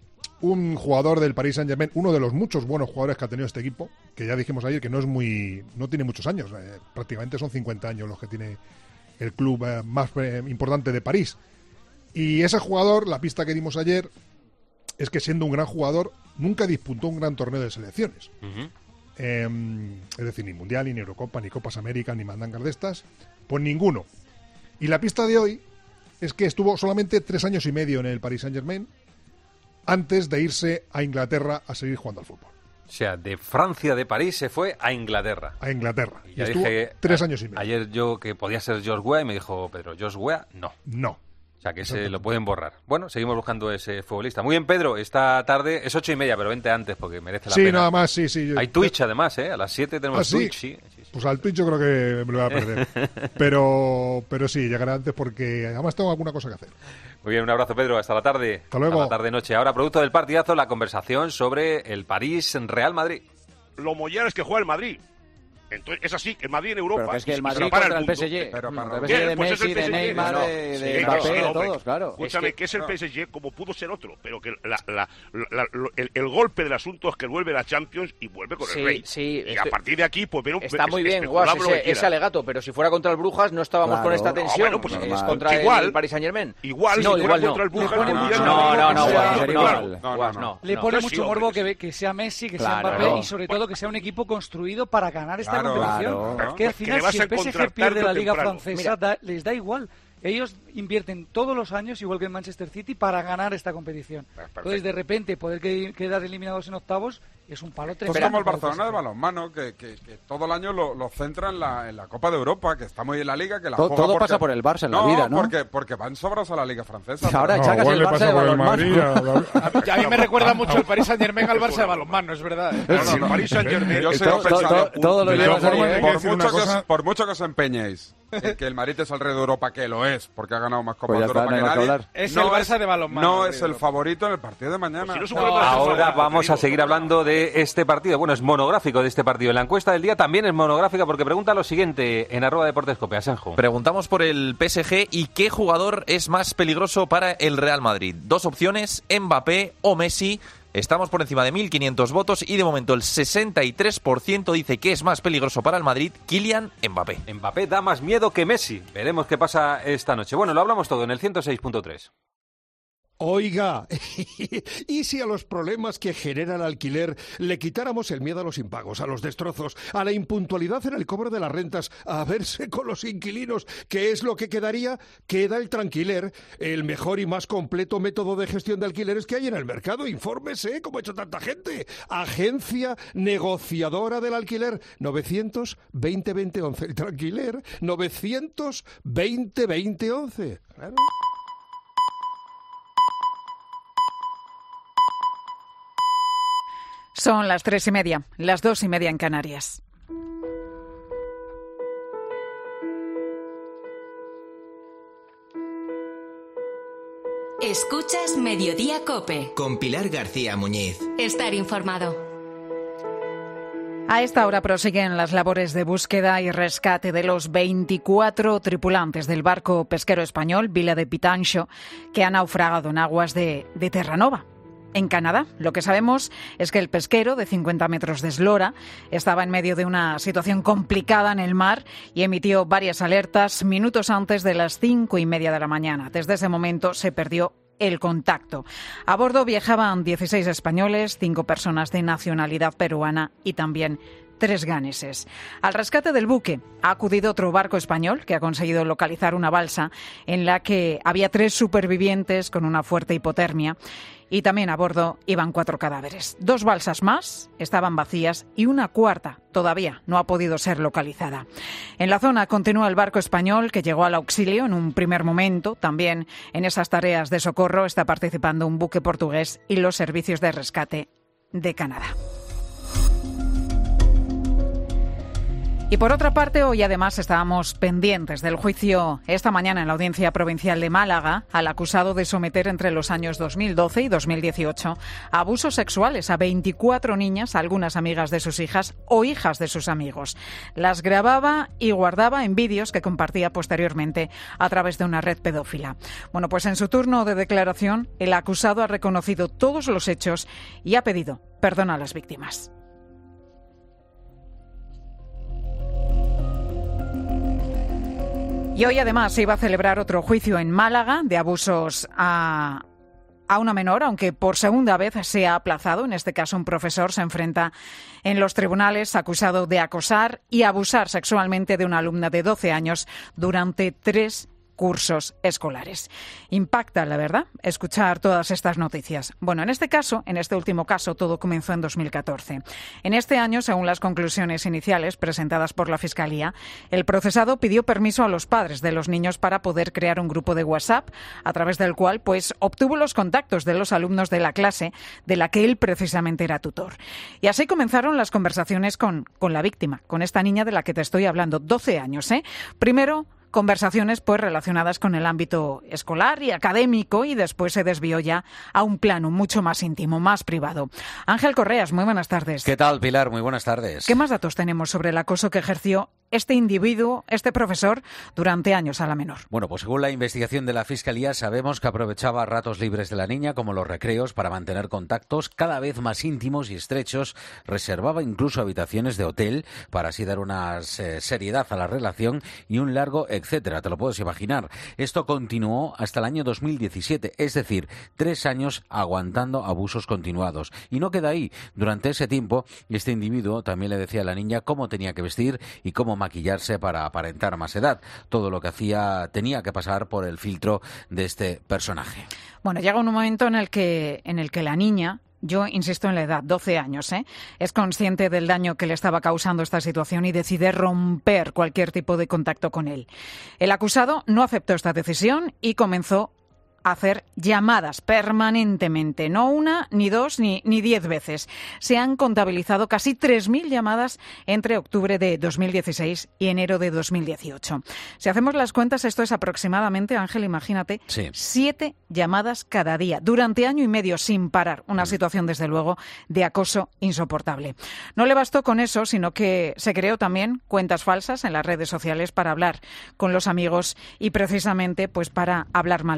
Un jugador del Paris Saint-Germain, uno de los muchos buenos jugadores que ha tenido este equipo, que ya dijimos ayer que no es muy, no tiene muchos años, eh, prácticamente son cincuenta años los que tiene el club eh, más eh, importante de París. Y ese jugador, la pista que dimos ayer, es que siendo un gran jugador, nunca disputó un gran torneo de selecciones. Uh-huh. Eh, es decir, ni Mundial, ni Eurocopa, ni Copas América, ni mandangas de estas, pues ninguno. Y la pista de hoy es que estuvo solamente tres años y medio en el Paris Saint-Germain antes de irse a Inglaterra a seguir jugando al fútbol. O sea, de Francia, de París, se fue a Inglaterra. A Inglaterra. Y ya estuvo dije, tres a, años y medio. Ayer yo que podía ser George Weah y me dijo, Pedro, George Weah, no. No. O sea, que se lo pueden borrar. Bueno, seguimos buscando ese futbolista. Muy bien, Pedro, esta tarde es ocho y media, pero vente antes porque merece la sí, pena. Sí, nada más, sí, sí. Hay Twitch, además, ¿eh? A las siete tenemos ¿Ah, sí? Twitch, sí. sí, sí. Pues al Twitch yo creo que me lo voy a perder. pero, pero sí, llegaré antes porque además tengo alguna cosa que hacer. Muy bien, un abrazo, Pedro. Hasta la tarde. Hasta luego. Hasta la tarde-noche. Ahora, producto del partidazo, la conversación sobre el París-Real Madrid. Lo mollar es que juega el Madrid. Entonces, es así, el Madrid en Europa. Pero que es que el Madrid para contra el, el P S G. Pero para el P S G de pues Messi, de Neymar, no, de, de sí, Mbappé, sí, de hombre, todos, claro. Escúchame, es que, que es el no. P S G como pudo ser otro, pero que la, la, la, la, el, el golpe del asunto es que vuelve la Champions y vuelve con sí, el Rey. Sí, y a partir de aquí, pues... Pero, está es, muy bien, Guas, ese, ese alegato, pero si fuera contra el Brujas no estábamos claro. con esta tensión. Ah, bueno, pues, es contra igual, el Paris Saint-Germain. Igual, sí, no, si igual no. contra el Brujas... No, no, no, Guas, no. Le pone mucho morbo que sea Messi, que sea Mbappé y sobre todo que sea un equipo construido para ganar esta competición. Que al final si el P S G pierde la Liga Francesa, da, les da igual. Ellos invierten todos los años, igual que el Manchester City, para ganar esta competición. Perfecto. Entonces, de repente, poder que, quedar eliminados en octavos es un palo tremendo. Pues como el Barcelona de balonmano, que, que, que todo el año lo, lo centra en la, en la Copa de Europa, que está muy bien en la Liga, que la todo, juega todo porque... pasa por el Barça en no, la vida, ¿no? Porque, porque van sobrados a la Liga Francesa. Ahora pero... echacas no, el Barça de balonmano. A mí me recuerda mucho el Paris Saint-Germain al Barça de balonmano, es verdad. ¿eh? No, no, no. Paris Saint-Germain... Yo soy ofensivo. Todo lo llevas ahí, ¿eh? Por mucho que os, por mucho que os empeñéis en que el Madrid es el rey de Europa, que lo es, porque ha ganado más Copas pues de Europa está, que no nadie. Es no el Barça de balonmano. No es el favorito en el partido de mañana. Pues si no no Ahora vamos a seguir hablando de este partido. Bueno, es monográfico de este partido. En la encuesta del día también es monográfica porque pregunta lo siguiente en arroba Deportes Cope, Asenjo. Preguntamos por el P S G y qué jugador es más peligroso para el Real Madrid. Dos opciones, Mbappé o Messi. Estamos por encima de mil quinientos votos y de momento el sesenta y tres por ciento dice que es más peligroso para el Madrid Kylian Mbappé. Mbappé da más miedo que Messi. Veremos qué pasa esta noche. Bueno, lo hablamos todo en el ciento seis punto tres. Oiga, ¿y si a los problemas que genera el alquiler le quitáramos el miedo a los impagos, a los destrozos, a la impuntualidad en el cobro de las rentas, a verse con los inquilinos? ¿Qué es lo que quedaría? Queda el Tranquiler, el mejor y más completo método de gestión de alquileres que hay en el mercado. Infórmese, como ha hecho tanta gente. Agencia negociadora del alquiler, novecientos veinte veinte once. El Tranquiler, novecientos veinte veinte once. Claro. Son las tres y media, las dos y media en Canarias. Escuchas Mediodía COPE. Con Pilar García Muñiz. Estar informado. A esta hora prosiguen las labores de búsqueda y rescate de los veinticuatro tripulantes del barco pesquero español Vila de Pitancho, que ha naufragado en aguas de, de Terranova, en Canadá. Lo que sabemos es que el pesquero, de cincuenta metros de eslora, estaba en medio de una situación complicada en el mar y emitió varias alertas minutos antes de las cinco y media de la mañana. Desde ese momento se perdió el contacto. A bordo viajaban dieciséis españoles, cinco personas de nacionalidad peruana y también tres ganeses. Al rescate del buque ha acudido otro barco español que ha conseguido localizar una balsa en la que había tres supervivientes con una fuerte hipotermia y también a bordo iban cuatro cadáveres. Dos balsas más estaban vacías y una cuarta todavía no ha podido ser localizada. En la zona continúa el barco español que llegó al auxilio en un primer momento. También en esas tareas de socorro está participando un buque portugués y los servicios de rescate de Canadá. Y por otra parte, hoy además estábamos pendientes del juicio esta mañana en la Audiencia Provincial de Málaga al acusado de someter entre los años dos mil doce y dos mil dieciocho a abusos sexuales a veinticuatro niñas, algunas amigas de sus hijas o hijas de sus amigos. Las grababa y guardaba en vídeos que compartía posteriormente a través de una red pedófila. Bueno, pues en su turno de declaración, el acusado ha reconocido todos los hechos y ha pedido perdón a las víctimas. Y hoy además se iba a celebrar otro juicio en Málaga de abusos a, a una menor, aunque por segunda vez se ha aplazado. En este caso un profesor se enfrenta en los tribunales acusado de acosar y abusar sexualmente de una alumna de doce años durante tres cursos escolares. Impacta, la verdad, escuchar todas estas noticias. Bueno, en este caso, en este último caso, todo comenzó en dos mil catorce. En este año, según las conclusiones iniciales presentadas por la Fiscalía, el procesado pidió permiso a los padres de los niños para poder crear un grupo de WhatsApp, a través del cual pues obtuvo los contactos de los alumnos de la clase de la que él precisamente era tutor. Y así comenzaron las conversaciones con, con la víctima, con esta niña de la que te estoy hablando, doce años, ¿eh? Primero, conversaciones pues relacionadas con el ámbito escolar y académico, y después se desvió ya a un plano mucho más íntimo, más privado. Ángel Correas, muy buenas tardes. ¿Qué tal, Pilar? Muy buenas tardes. ¿Qué más datos tenemos sobre el acoso que ejerció este individuo, este profesor, durante años a la menor? Bueno, pues según la investigación de la Fiscalía, sabemos que aprovechaba ratos libres de la niña, como los recreos, para mantener contactos cada vez más íntimos y estrechos. Reservaba incluso habitaciones de hotel para así dar una eh, seriedad a la relación y un largo etcétera. Te lo puedes imaginar. Esto continuó hasta el año dos mil diecisiete, es decir, tres años aguantando abusos continuados. Y no queda ahí. Durante ese tiempo, este individuo también le decía a la niña cómo tenía que vestir y cómo maquillarse para aparentar más edad. Todo lo que hacía tenía que pasar por el filtro de este personaje. Bueno, llega un momento en el que, en el que la niña, yo insisto en la edad, doce años, ¿eh? es consciente del daño que le estaba causando esta situación y decide romper cualquier tipo de contacto con él. El acusado no aceptó esta decisión y comenzó a hacer llamadas permanentemente, no una, ni dos, ni, ni diez veces. Se han contabilizado casi tres mil llamadas entre octubre de dos mil dieciséis y enero de dos mil dieciocho. Si hacemos las cuentas, esto es aproximadamente, Ángel, imagínate, sí. siete llamadas cada día, durante año y medio sin parar. Una situación, desde luego, de acoso insoportable. No le bastó con eso, sino que se creó también cuentas falsas en las redes sociales para hablar con los amigos y precisamente pues para hablar mal de la niña.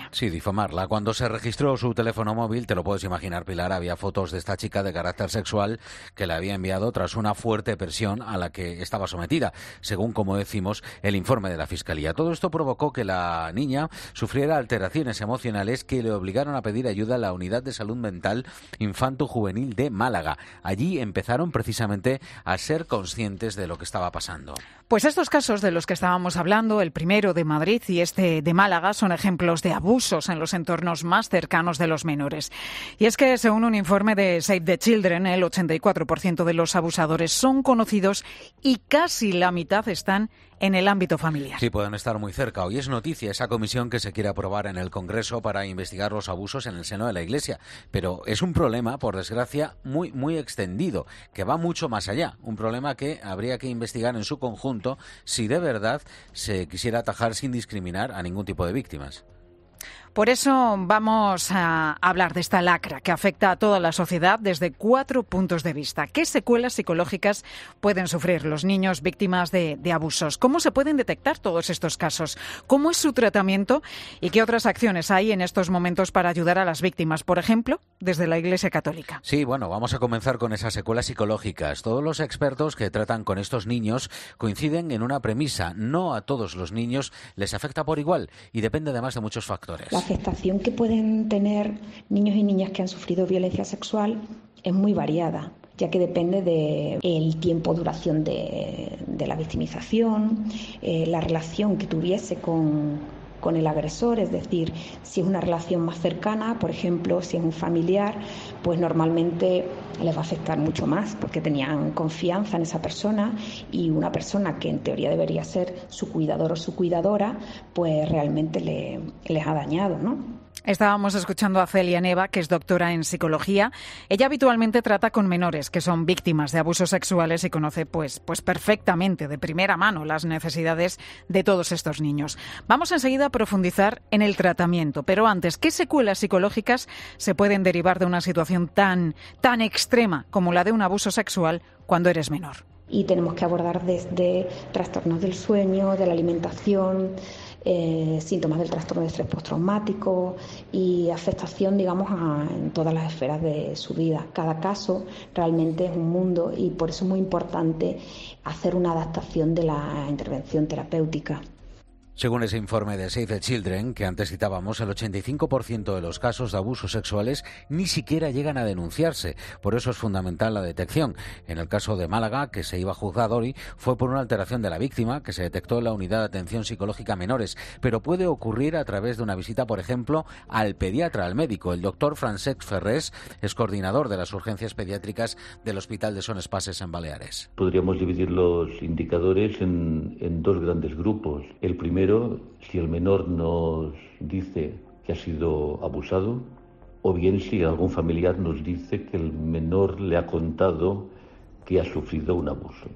niña. Sí, difamarla. Cuando se registró su teléfono móvil, te lo puedes imaginar, Pilar, había fotos de esta chica de carácter sexual que le había enviado tras una fuerte presión a la que estaba sometida, según, como decimos, el informe de la Fiscalía. Todo esto provocó que la niña sufriera alteraciones emocionales que le obligaron a pedir ayuda a la Unidad de Salud Mental Infanto-Juvenil de Málaga. Allí empezaron precisamente a ser conscientes de lo que estaba pasando. Pues estos casos de los que estábamos hablando, el primero de Madrid y este de Málaga, son ejemplos de abusos en los entornos más cercanos de los menores. Y es que, según un informe de Save the Children, el ochenta y cuatro por ciento de los abusadores son conocidos y casi la mitad están en el ámbito familiar. Sí, pueden estar muy cerca. Hoy es noticia esa comisión que se quiere aprobar en el Congreso para investigar los abusos en el seno de la Iglesia. Pero es un problema, por desgracia, muy, muy extendido, que va mucho más allá. Un problema que habría que investigar en su conjunto si de verdad se quisiera atajar sin discriminar a ningún tipo de víctimas. Por eso vamos a hablar de esta lacra que afecta a toda la sociedad desde cuatro puntos de vista. ¿Qué secuelas psicológicas pueden sufrir los niños víctimas de, de abusos? ¿Cómo se pueden detectar todos estos casos? ¿Cómo es su tratamiento? ¿Y qué otras acciones hay en estos momentos para ayudar a las víctimas, por ejemplo, desde la Iglesia Católica? Sí, bueno, vamos a comenzar con esas secuelas psicológicas. Todos los expertos que tratan con estos niños coinciden en una premisa: no a todos los niños les afecta por igual y depende además de muchos factores. La afectación que pueden tener niños y niñas que han sufrido violencia sexual es muy variada, ya que depende del tiempo, duración de, de la victimización, eh, la relación que tuviese con, con el agresor, es decir, si es una relación más cercana, por ejemplo, si es un familiar, pues normalmente les va a afectar mucho más porque tenían confianza en esa persona, y una persona que en teoría debería ser su cuidador o su cuidadora, pues realmente le, les ha dañado, ¿no? Estábamos escuchando a Celia Neva, que es doctora en psicología. Ella habitualmente trata con menores que son víctimas de abusos sexuales y conoce pues, pues perfectamente, de primera mano, las necesidades de todos estos niños. Vamos enseguida a profundizar en el tratamiento, pero antes, ¿qué secuelas psicológicas se pueden derivar de una situación tan, tan extrema como la de un abuso sexual cuando eres menor? Y tenemos que abordar desde trastornos del sueño, de la alimentación, Eh, síntomas del trastorno de estrés postraumático y afectación, digamos, a, en todas las esferas de su vida. Cada caso realmente es un mundo, y por eso es muy importante hacer una adaptación de la intervención terapéutica. Según ese informe de Save the Children, que antes citábamos, el ochenta y cinco por ciento de los casos de abusos sexuales ni siquiera llegan a denunciarse. Por eso es fundamental la detección. En el caso de Málaga, que se iba a juzgar hoy, fue por una alteración de la víctima que se detectó en la Unidad de Atención Psicológica a Menores. Pero puede ocurrir a través de una visita, por ejemplo, al pediatra, al médico. El doctor Francesc Ferrés es coordinador de las urgencias pediátricas del Hospital de Son Espases en Baleares. Podríamos dividir los indicadores en, en dos grandes grupos. El primero, si el menor nos dice que ha sido abusado, o bien si algún familiar nos dice que el menor le ha contado que ha sufrido un abuso.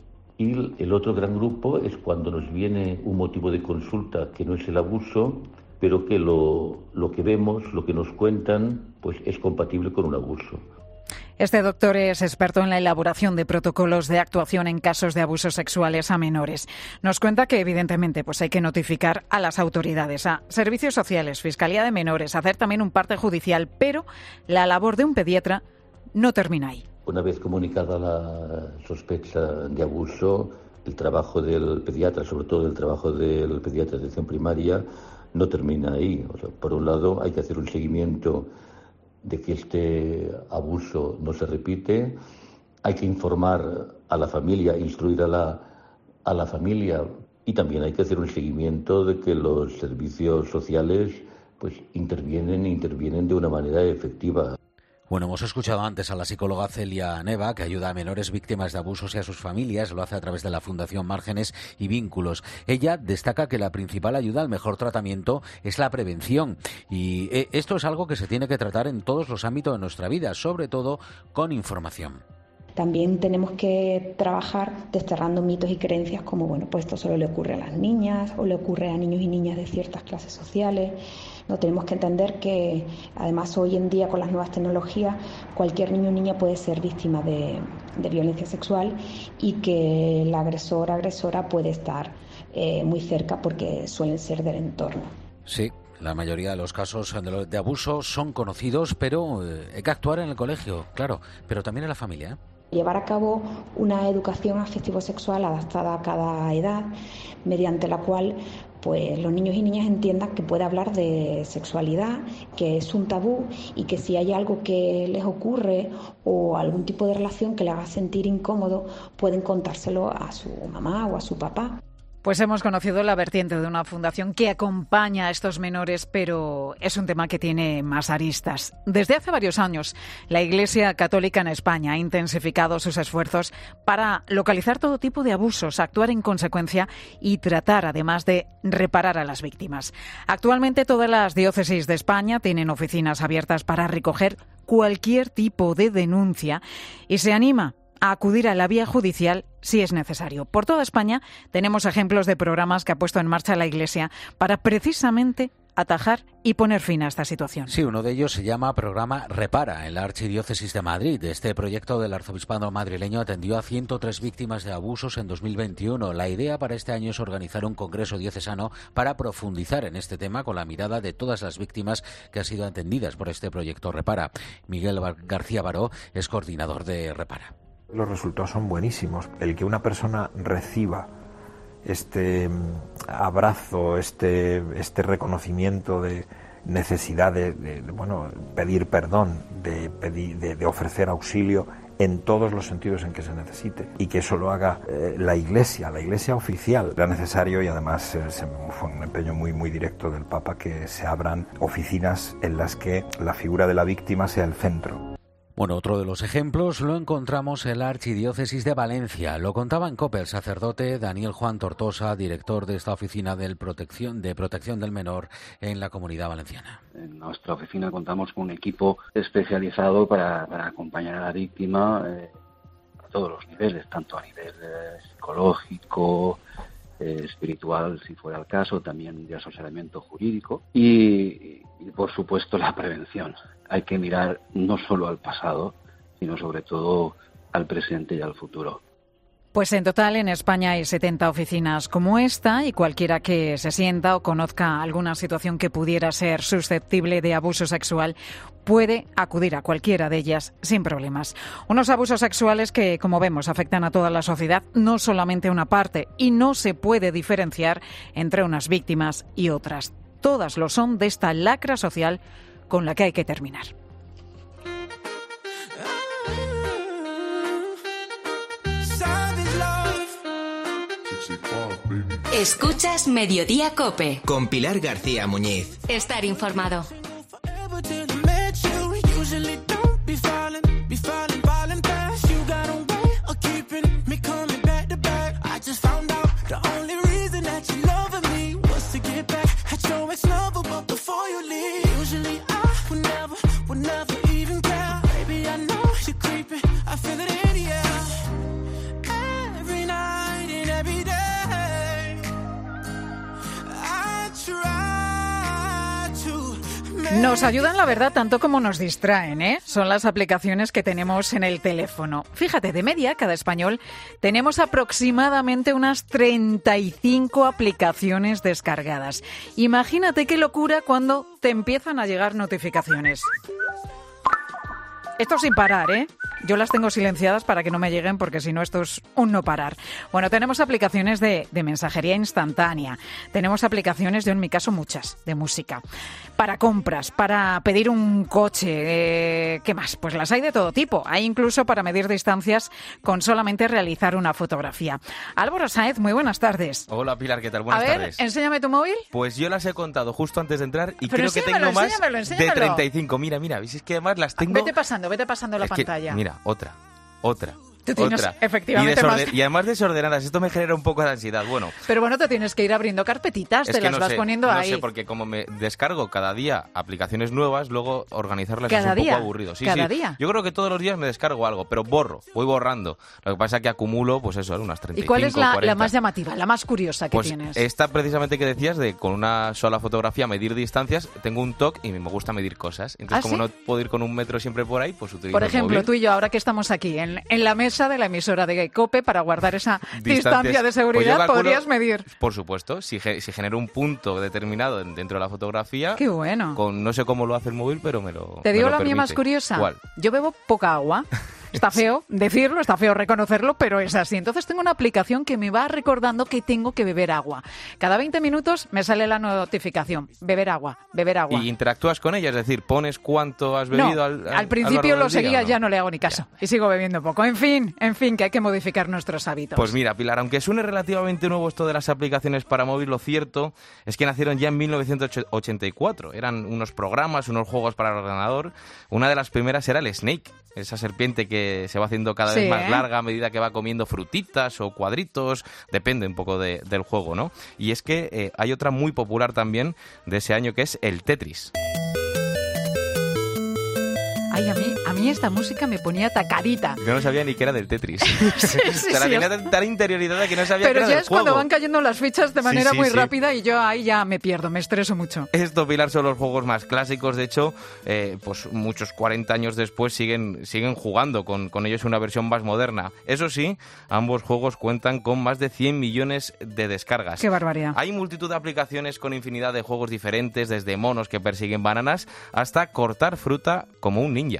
Y el otro gran grupo es cuando nos viene un motivo de consulta que no es el abuso, pero que lo, lo que vemos, lo que nos cuentan, pues es compatible con un abuso. Este doctor es experto en la elaboración de protocolos de actuación en casos de abusos sexuales a menores. Nos cuenta que, evidentemente, pues hay que notificar a las autoridades, a servicios sociales, Fiscalía de Menores, hacer también un parte judicial, pero la labor de un pediatra no termina ahí. Una vez comunicada la sospecha de abuso, el trabajo del pediatra, sobre todo el trabajo del pediatra de atención primaria, no termina ahí. O sea, por un lado, hay que hacer un seguimiento de que este abuso no se repite, hay que informar a la familia, instruir a la, a la familia, y también hay que hacer un seguimiento de que los servicios sociales pues intervienen e intervienen de una manera efectiva. Bueno, hemos escuchado antes a la psicóloga Celia Neva, que ayuda a menores víctimas de abusos y a sus familias. Lo hace a través de la Fundación Márgenes y Vínculos. Ella destaca que la principal ayuda al mejor tratamiento es la prevención. Y esto es algo que se tiene que tratar en todos los ámbitos de nuestra vida, sobre todo con información. También tenemos que trabajar desterrando mitos y creencias como, bueno, pues esto solo le ocurre a las niñas o le ocurre a niños y niñas de ciertas clases sociales. No, tenemos que entender que, además, hoy en día con las nuevas tecnologías, cualquier niño o niña puede ser víctima de, de violencia sexual, y que el agresor o agresora puede estar eh, muy cerca porque suelen ser del entorno. Sí, La mayoría de los casos de, de abuso son conocidos, pero eh, hay que actuar en el colegio, claro, pero también en la familia, ¿eh? Llevar a cabo una educación afectivo-sexual adaptada a cada edad, mediante la cual pues los niños y niñas entiendan que puede hablar de sexualidad, que es un tabú y que si hay algo que les ocurre o algún tipo de relación que les haga sentir incómodo, pueden contárselo a su mamá o a su papá. Pues hemos conocido la vertiente de una fundación que acompaña a estos menores, pero es un tema que tiene más aristas. Desde hace varios años, la Iglesia Católica en España ha intensificado sus esfuerzos para localizar todo tipo de abusos, actuar en consecuencia y tratar, además de reparar a las víctimas. Actualmente, todas las diócesis de España tienen oficinas abiertas para recoger cualquier tipo de denuncia y se anima a acudir a la vía judicial si es necesario. Por toda España tenemos ejemplos de programas que ha puesto en marcha la Iglesia para precisamente atajar y poner fin a esta situación. Sí, uno de ellos se llama Programa Repara en la Archidiócesis de Madrid. Este proyecto del arzobispado madrileño atendió a ciento tres víctimas de abusos en dos mil veintiuno. La idea para este año es organizar un congreso diocesano para profundizar en este tema con la mirada de todas las víctimas que han sido atendidas por este proyecto Repara. Miguel García Baró es coordinador de Repara. Los resultados son buenísimos. El que una persona reciba este abrazo, este, este reconocimiento de necesidad de, de, de bueno, pedir perdón, de, pedir, de, de ofrecer auxilio en todos los sentidos en que se necesite, y que eso lo haga eh, la Iglesia, la Iglesia oficial. Era necesario, y además eh, se, fue un empeño muy, muy directo del Papa, que se abran oficinas en las que la figura de la víctima sea el centro. Bueno, otro de los ejemplos lo encontramos en la Archidiócesis de Valencia. Lo contaba en COPE el sacerdote Daniel Juan Tortosa, director de esta oficina del protección, de protección del menor en la Comunidad Valenciana. En nuestra oficina contamos con un equipo especializado para, para acompañar a la víctima eh, a todos los niveles, tanto a nivel eh, psicológico, eh, espiritual, si fuera el caso, también de asesoramiento jurídico y, y, por supuesto, la prevención. Hay que mirar no solo al pasado, sino sobre todo al presente y al futuro. Pues en total en España hay setenta oficinas como esta y cualquiera que se sienta o conozca alguna situación que pudiera ser susceptible de abuso sexual puede acudir a cualquiera de ellas sin problemas. Unos abusos sexuales que, como vemos, afectan a toda la sociedad, no solamente a una parte, y no se puede diferenciar entre unas víctimas y otras. Todas lo son de esta lacra social con la que hay que terminar. Escuchas Mediodía COPE. Con Pilar García Muñiz. Estar informado. Nos ayudan, la verdad, tanto como nos distraen, ¿eh? Son las aplicaciones que tenemos en el teléfono. Fíjate, de media, cada español, tenemos aproximadamente unas treinta y cinco aplicaciones descargadas. Imagínate qué locura cuando te empiezan a llegar notificaciones. Esto sin parar, ¿eh? Yo las tengo silenciadas para que no me lleguen, porque si no esto es un no parar. Bueno, tenemos aplicaciones de, de mensajería instantánea. Tenemos aplicaciones, yo en mi caso muchas, de música. Para compras, para pedir un coche. Eh, ¿Qué más? Pues las hay de todo tipo. Hay incluso para medir distancias con solamente realizar una fotografía. Álvaro Sáez, muy buenas tardes. Hola Pilar, ¿qué tal? Buenas tardes. A ver, tardes. enséñame tu móvil. Pues yo las he contado justo antes de entrar y Pero creo que tengo más enséñamelo, enséñamelo. de treinta y cinco. Mira, mira, ¿ves? Es que además las tengo... Vete pasando, vete pasando la Es que, pantalla. mira, otra, otra. Tú tienes, otra. efectivamente, y, desorden- más. y además desordenadas. Esto me genera un poco de ansiedad. Bueno, Pero bueno, te tienes que ir abriendo carpetitas, es te que las no vas sé, poniendo no ahí. sé, porque como me descargo cada día aplicaciones nuevas, luego organizarlas ¿Cada es un día? poco aburrido. Sí, ¿Cada sí. día? Yo creo que todos los días me descargo algo, pero borro, voy borrando. Lo que pasa es que acumulo, pues eso, unas treinta y cinco, ¿Y cuál es la, cuarenta. la más llamativa, la más curiosa que Pues tienes? esta precisamente que decías de con una sola fotografía medir distancias, tengo un toque y me gusta medir cosas. Entonces, ¿Ah, como sí? no puedo ir con un metro siempre por ahí, pues utilizo Por el ejemplo, móvil. tú y yo, ahora que estamos aquí en, en la mesa bolsa de la emisora de COPE para guardar esa distancia de seguridad. Pues podrías medir. Por supuesto, si, ge si genero un punto determinado dentro de la fotografía. Qué bueno. Con, no sé cómo lo hace el móvil, pero me lo Te digo me lo la permite. mía más curiosa. ¿Cuál? Yo bebo poca agua. Está feo decirlo, está feo reconocerlo, pero es así. Entonces tengo una aplicación que me va recordando que tengo que beber agua. Cada veinte minutos me sale la notificación. Beber agua, beber agua. ¿Y interactúas con ella? Es decir, ¿pones cuánto has bebido no, al, al al principio a lo, lo seguía, ¿no? ya no le hago ni caso. Ya. Y sigo bebiendo poco. En fin, en fin, que hay que modificar nuestros hábitos. Pues mira, Pilar, aunque suene relativamente nuevo esto de las aplicaciones para móvil, lo cierto es que nacieron ya en mil novecientos ochenta y cuatro. Eran unos programas, unos juegos para el ordenador. Una de las primeras era el Snake, esa serpiente que se va haciendo cada vez sí, más ¿eh? larga a medida que va comiendo frutitas o cuadritos, depende un poco de, del juego, ¿no? Y es que eh, hay otra muy popular también de ese año que es el Tetris. Ay, a mí, a mí esta música me ponía tacarita. Yo no sabía ni que era del Tetris. sí, sí, Te la sí, tenía es... tan interiorizada que no sabía Pero que era ya del es juego. cuando van cayendo las fichas de manera sí, sí, muy sí. rápida y yo ahí ya me pierdo, me estreso mucho. Esto, Pilar, son los juegos más clásicos. De hecho, eh, pues muchos cuarenta años después siguen, siguen jugando con, con ellos una versión más moderna. Eso sí, ambos juegos cuentan con más de cien millones de descargas. ¡Qué barbaridad! Hay multitud de aplicaciones con infinidad de juegos diferentes, desde monos que persiguen bananas hasta cortar fruta como un ninja.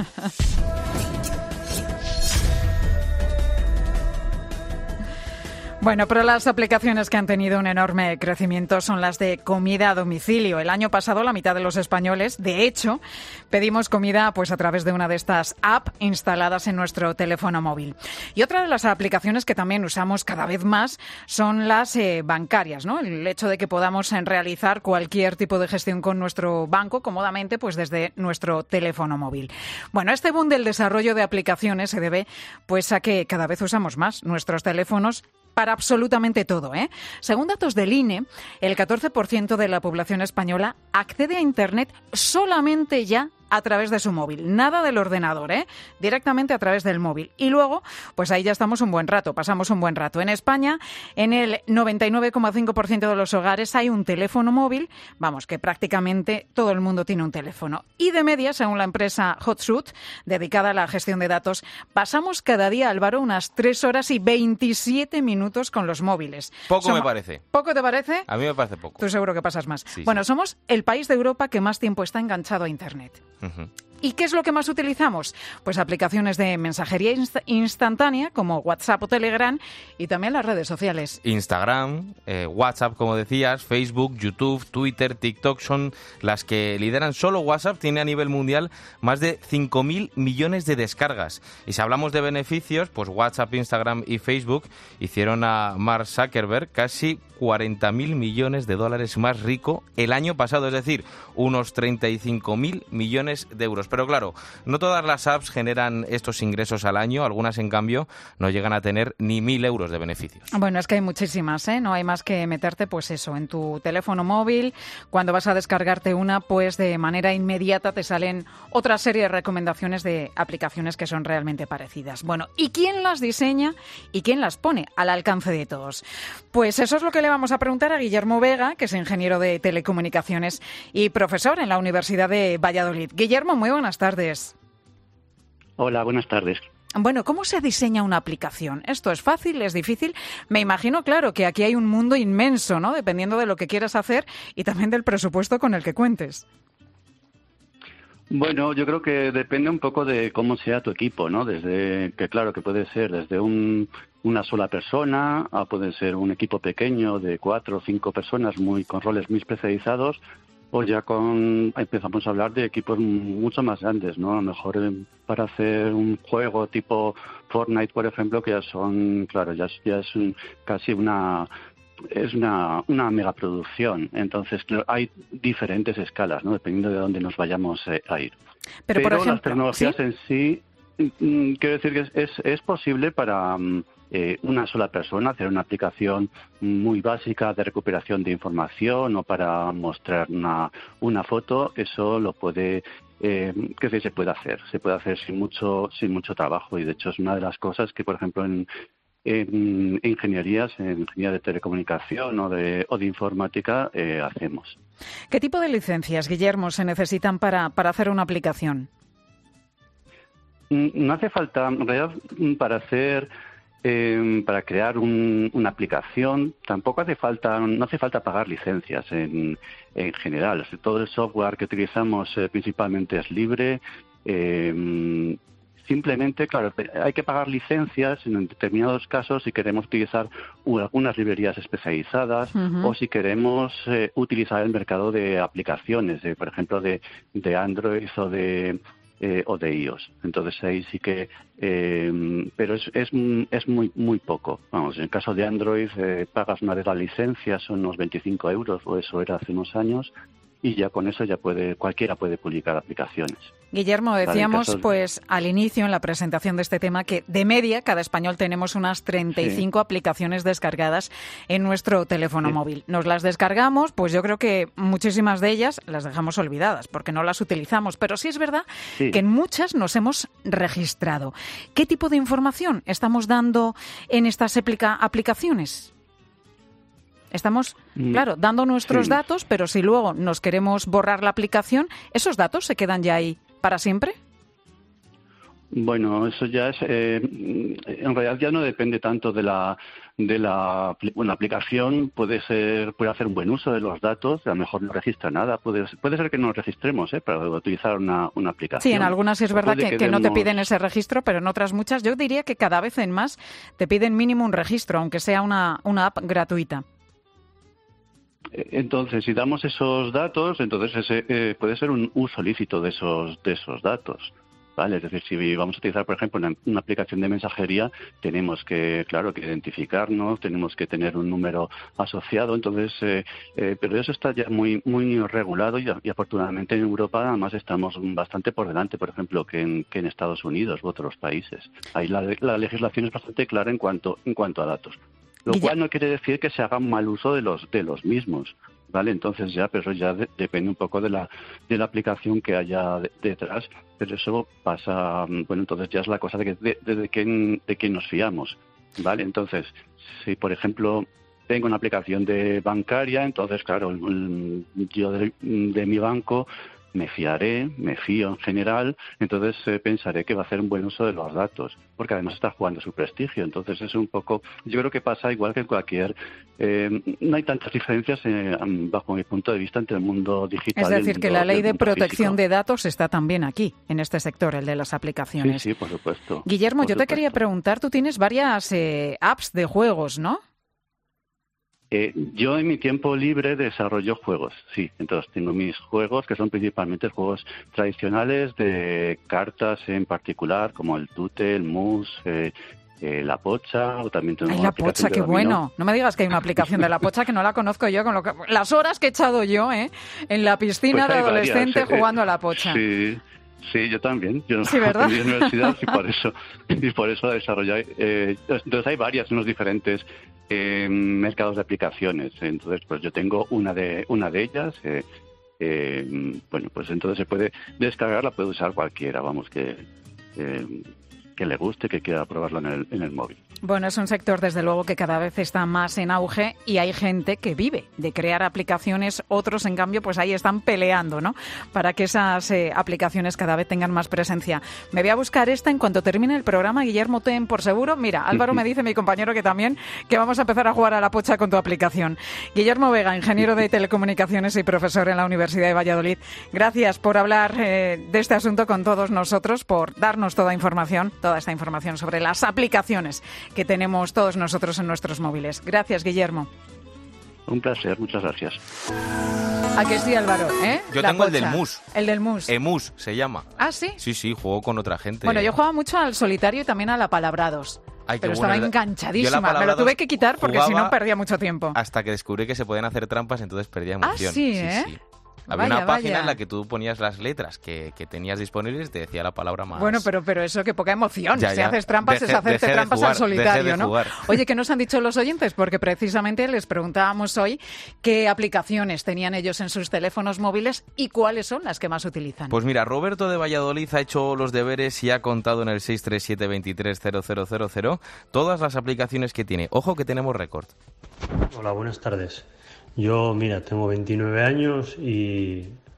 Bueno, pero las aplicaciones que han tenido un enorme crecimiento son las de comida a domicilio. El año pasado la mitad de los españoles, de hecho, pedimos comida pues a través de una de estas apps instaladas en nuestro teléfono móvil. Y otra de las aplicaciones que también usamos cada vez más son las eh, bancarias, ¿no? El hecho de que podamos eh, realizar cualquier tipo de gestión con nuestro banco cómodamente pues desde nuestro teléfono móvil. Bueno, este boom del desarrollo de aplicaciones se debe pues a que cada vez usamos más nuestros teléfonos para absolutamente todo, ¿eh? Según datos del I N E, el catorce por ciento de la población española accede a Internet solamente ya a través de su móvil, nada del ordenador, ¿eh? Directamente a través del móvil. Y luego, pues ahí ya estamos un buen rato, pasamos un buen rato. En España, en el noventa y nueve coma cinco por ciento de los hogares hay un teléfono móvil, vamos, que prácticamente todo el mundo tiene un teléfono. Y de media, según la empresa Hotsuite, dedicada a la gestión de datos, pasamos cada día, Álvaro, unas tres horas y veintisiete minutos con los móviles. Poco Somos... me parece. ¿Poco te parece? A mí me parece poco. Tú seguro que pasas más. Sí, bueno, sí. somos el país de Europa que más tiempo está enganchado a Internet. Uh-huh. ¿Y qué es lo que más utilizamos? Pues aplicaciones de mensajería inst instantánea como WhatsApp o Telegram y también las redes sociales. Instagram, eh, WhatsApp, como decías, Facebook, YouTube, Twitter, TikTok son las que lideran. Solo WhatsApp tiene a nivel mundial más de cinco mil millones de descargas. Y si hablamos de beneficios, pues WhatsApp, Instagram y Facebook hicieron a Mark Zuckerberg casi cuarenta mil millones de dólares más rico el año pasado, es decir, unos treinta y cinco mil millones de euros. Pero claro, no todas las apps generan estos ingresos al año, algunas en cambio no llegan a tener ni mil euros de beneficios. Bueno, es que hay muchísimas, ¿eh? No hay más que meterte, pues eso, en tu teléfono móvil. Cuando vas a descargarte una, pues de manera inmediata te salen otra serie de recomendaciones de aplicaciones que son realmente parecidas. Bueno, ¿y quién las diseña y quién las pone al alcance de todos? Pues eso es lo que le vamos a preguntar a Guillermo Vega, que es ingeniero de telecomunicaciones y profesor en la Universidad de Valladolid. Guillermo, muy buenas tardes. Hola, buenas tardes. Bueno, ¿cómo se diseña una aplicación? ¿Esto es fácil? ¿Es difícil? Me imagino, claro, que aquí hay un mundo inmenso, ¿no? Dependiendo de lo que quieras hacer y también del presupuesto con el que cuentes. Bueno, yo creo que depende un poco de cómo sea tu equipo, ¿no? Desde que, claro, que puede ser desde un, una sola persona, a puede ser un equipo pequeño de cuatro o cinco personas muy con roles muy especializados, o ya con empezamos a hablar de equipos mucho más grandes, ¿no? A lo mejor eh, para hacer un juego tipo Fortnite, por ejemplo, que ya son, claro, ya, ya es un, casi una es una, una megaproducción. Entonces, claro, hay diferentes escalas, ¿no? Dependiendo de dónde nos vayamos eh, a ir. Pero, Pero por ejemplo, las tecnologías ¿sí? en sí, mm, quiero decir que es, es, es posible para mm, eh, una sola persona hacer una aplicación muy básica de recuperación de información o para mostrar una, una foto. Eso lo puede... Eh, que se puede hacer, se puede hacer sin mucho sin mucho trabajo, y de hecho es una de las cosas que, por ejemplo, en, en ingenierías, en ingeniería de telecomunicación o de, o de informática eh, hacemos. ¿Qué tipo de licencias, Guillermo, se necesitan para, para hacer una aplicación? No hace falta, en realidad, para hacer, eh, para crear un, una aplicación, tampoco hace falta, no hace falta pagar licencias en, en general. O sea, todo el software que utilizamos eh, principalmente es libre. Eh, Simplemente, claro, hay que pagar licencias en determinados casos si queremos utilizar algunas librerías especializadas uh-huh. o si queremos eh, utilizar el mercado de aplicaciones, de, por ejemplo, de, de Android o de eh, o de iOS. Entonces ahí sí que, eh, pero es, es es muy muy poco. Vamos, en el caso de Android eh, pagas una vez la licencia, son unos veinticinco euros, o eso era hace unos años. Y ya con eso ya puede cualquiera puede publicar aplicaciones. Guillermo, decíamos vale, pues al inicio en la presentación de este tema que de media cada español tenemos unas treinta y cinco sí. aplicaciones descargadas en nuestro teléfono sí. móvil. Nos las descargamos, pues yo creo que muchísimas de ellas las dejamos olvidadas porque no las utilizamos, pero sí es verdad sí. que en muchas nos hemos registrado. ¿Qué tipo de información estamos dando en estas aplica- aplicaciones? Estamos, claro, dando nuestros sí. datos, pero si luego nos queremos borrar la aplicación, ¿esos datos se quedan ya ahí para siempre? Bueno, eso ya es, eh, en realidad ya no depende tanto de la de la bueno, aplicación puede ser puede hacer un buen uso de los datos, a lo mejor no registra nada, puede puede ser que no registremos ¿eh? para utilizar una, una aplicación. Sí, en algunas es verdad que, que, que no te piden ese registro, pero en otras muchas yo diría que cada vez en más te piden mínimo un registro, aunque sea una, una app gratuita. Entonces, si damos esos datos, entonces ese eh, puede ser un uso lícito de esos de esos datos, ¿vale? Es decir, si vamos a utilizar, por ejemplo, una, una aplicación de mensajería, tenemos que, claro, que identificarnos, tenemos que tener un número asociado, entonces, eh, eh, pero eso está ya muy muy regulado y, y afortunadamente en Europa además estamos bastante por delante, por ejemplo, que en, que en Estados Unidos u otros países. Ahí la, la legislación es bastante clara en cuanto en cuanto a datos. Lo cual no quiere decir que se haga mal uso de los de los mismos, ¿vale? Entonces ya, pero eso ya de, depende un poco de la de la aplicación que haya de, detrás, pero eso pasa, bueno, entonces ya es la cosa de, que, de, de, de quién de quién nos fiamos, ¿vale? Entonces, si por ejemplo tengo una aplicación de bancaria, entonces claro, yo de, de mi banco me fiaré, me fío en general, entonces eh, pensaré que va a hacer un buen uso de los datos, porque además está jugando su prestigio. Entonces es un poco, yo creo que pasa igual que en cualquier, eh, no hay tantas diferencias eh, bajo mi punto de vista entre el mundo digital. Es decir, y el que mundo, la ley de protección físico. de datos está también aquí, en este sector, el de las aplicaciones. Sí, sí, por supuesto. Guillermo, por yo supuesto. te quería preguntar, tú tienes varias eh, apps de juegos, ¿no? Eh, yo en mi tiempo libre desarrollo juegos, sí. Entonces tengo mis juegos que son principalmente juegos tradicionales de cartas en particular, como el tute, el mus, eh, eh, la pocha, o también tengo Ay, una la pocha, qué bueno. No me digas que hay una aplicación de la pocha que no la conozco yo, con lo que, las horas que he echado yo, ¿eh? En la piscina pues de adolescente varias, eh, jugando a la pocha. Sí. Sí, yo también. Yo sí, ¿verdad? en la universidad y por eso y por eso desarrollé. Eh, entonces hay varias, unos diferentes eh, mercados de aplicaciones. Entonces, pues yo tengo una de una de ellas. Eh, eh, bueno, pues entonces se puede descargar, la puede usar cualquiera. Vamos que eh, que le guste, que quiera probarlo en el en el móvil. Bueno, es un sector, desde luego, que cada vez está más en auge y hay gente que vive de crear aplicaciones. Otros, en cambio, pues ahí están peleando, ¿no? Para que esas eh, aplicaciones cada vez tengan más presencia. Me voy a buscar esta en cuanto termine el programa. Guillermo, ten por seguro. Mira, Álvaro me dice, mi compañero, que también, que vamos a empezar a jugar a la pocha con tu aplicación. Guillermo Vega, ingeniero de telecomunicaciones y profesor en la Universidad de Valladolid. Gracias por hablar eh, de este asunto con todos nosotros, por darnos toda información, toda esta información sobre las aplicaciones que tenemos todos nosotros en nuestros móviles. Gracias, Guillermo. Un placer, muchas gracias. ¿A qué sí, Álvaro? ¿Eh? Yo La tengo pocha. el del mus. El del mus. Emus se llama. ¿Ah, sí? Sí, sí, juego con otra gente. Bueno, yo jugaba mucho al solitario y también a la palabrados. Ay, pero bueno, estaba enganchadísima. Me lo tuve que quitar porque si no perdía mucho tiempo. Hasta que descubrí que se podían hacer trampas, entonces perdía emoción. Ah, sí, ¿eh? Sí, sí. Había Vaya, una página vaya. en la que tú ponías las letras que, que tenías disponibles y te decía la palabra más. Bueno, pero, pero eso, que poca emoción. Ya, si ya. haces trampas Deje- es hacerte dejé de trampas jugar, al solitario, dejé de ¿no? jugar. Oye, ¿qué nos han dicho los oyentes? Porque precisamente les preguntábamos hoy qué aplicaciones tenían ellos en sus teléfonos móviles y cuáles son las que más utilizan. Pues mira, Roberto de Valladolid ha hecho los deberes y ha contado en el seis tres siete, veintitrés, cero cero cero cero todas las aplicaciones que tiene. Ojo que tenemos récord. Hola, buenas tardes. Yo, mira, tengo veintinueve años y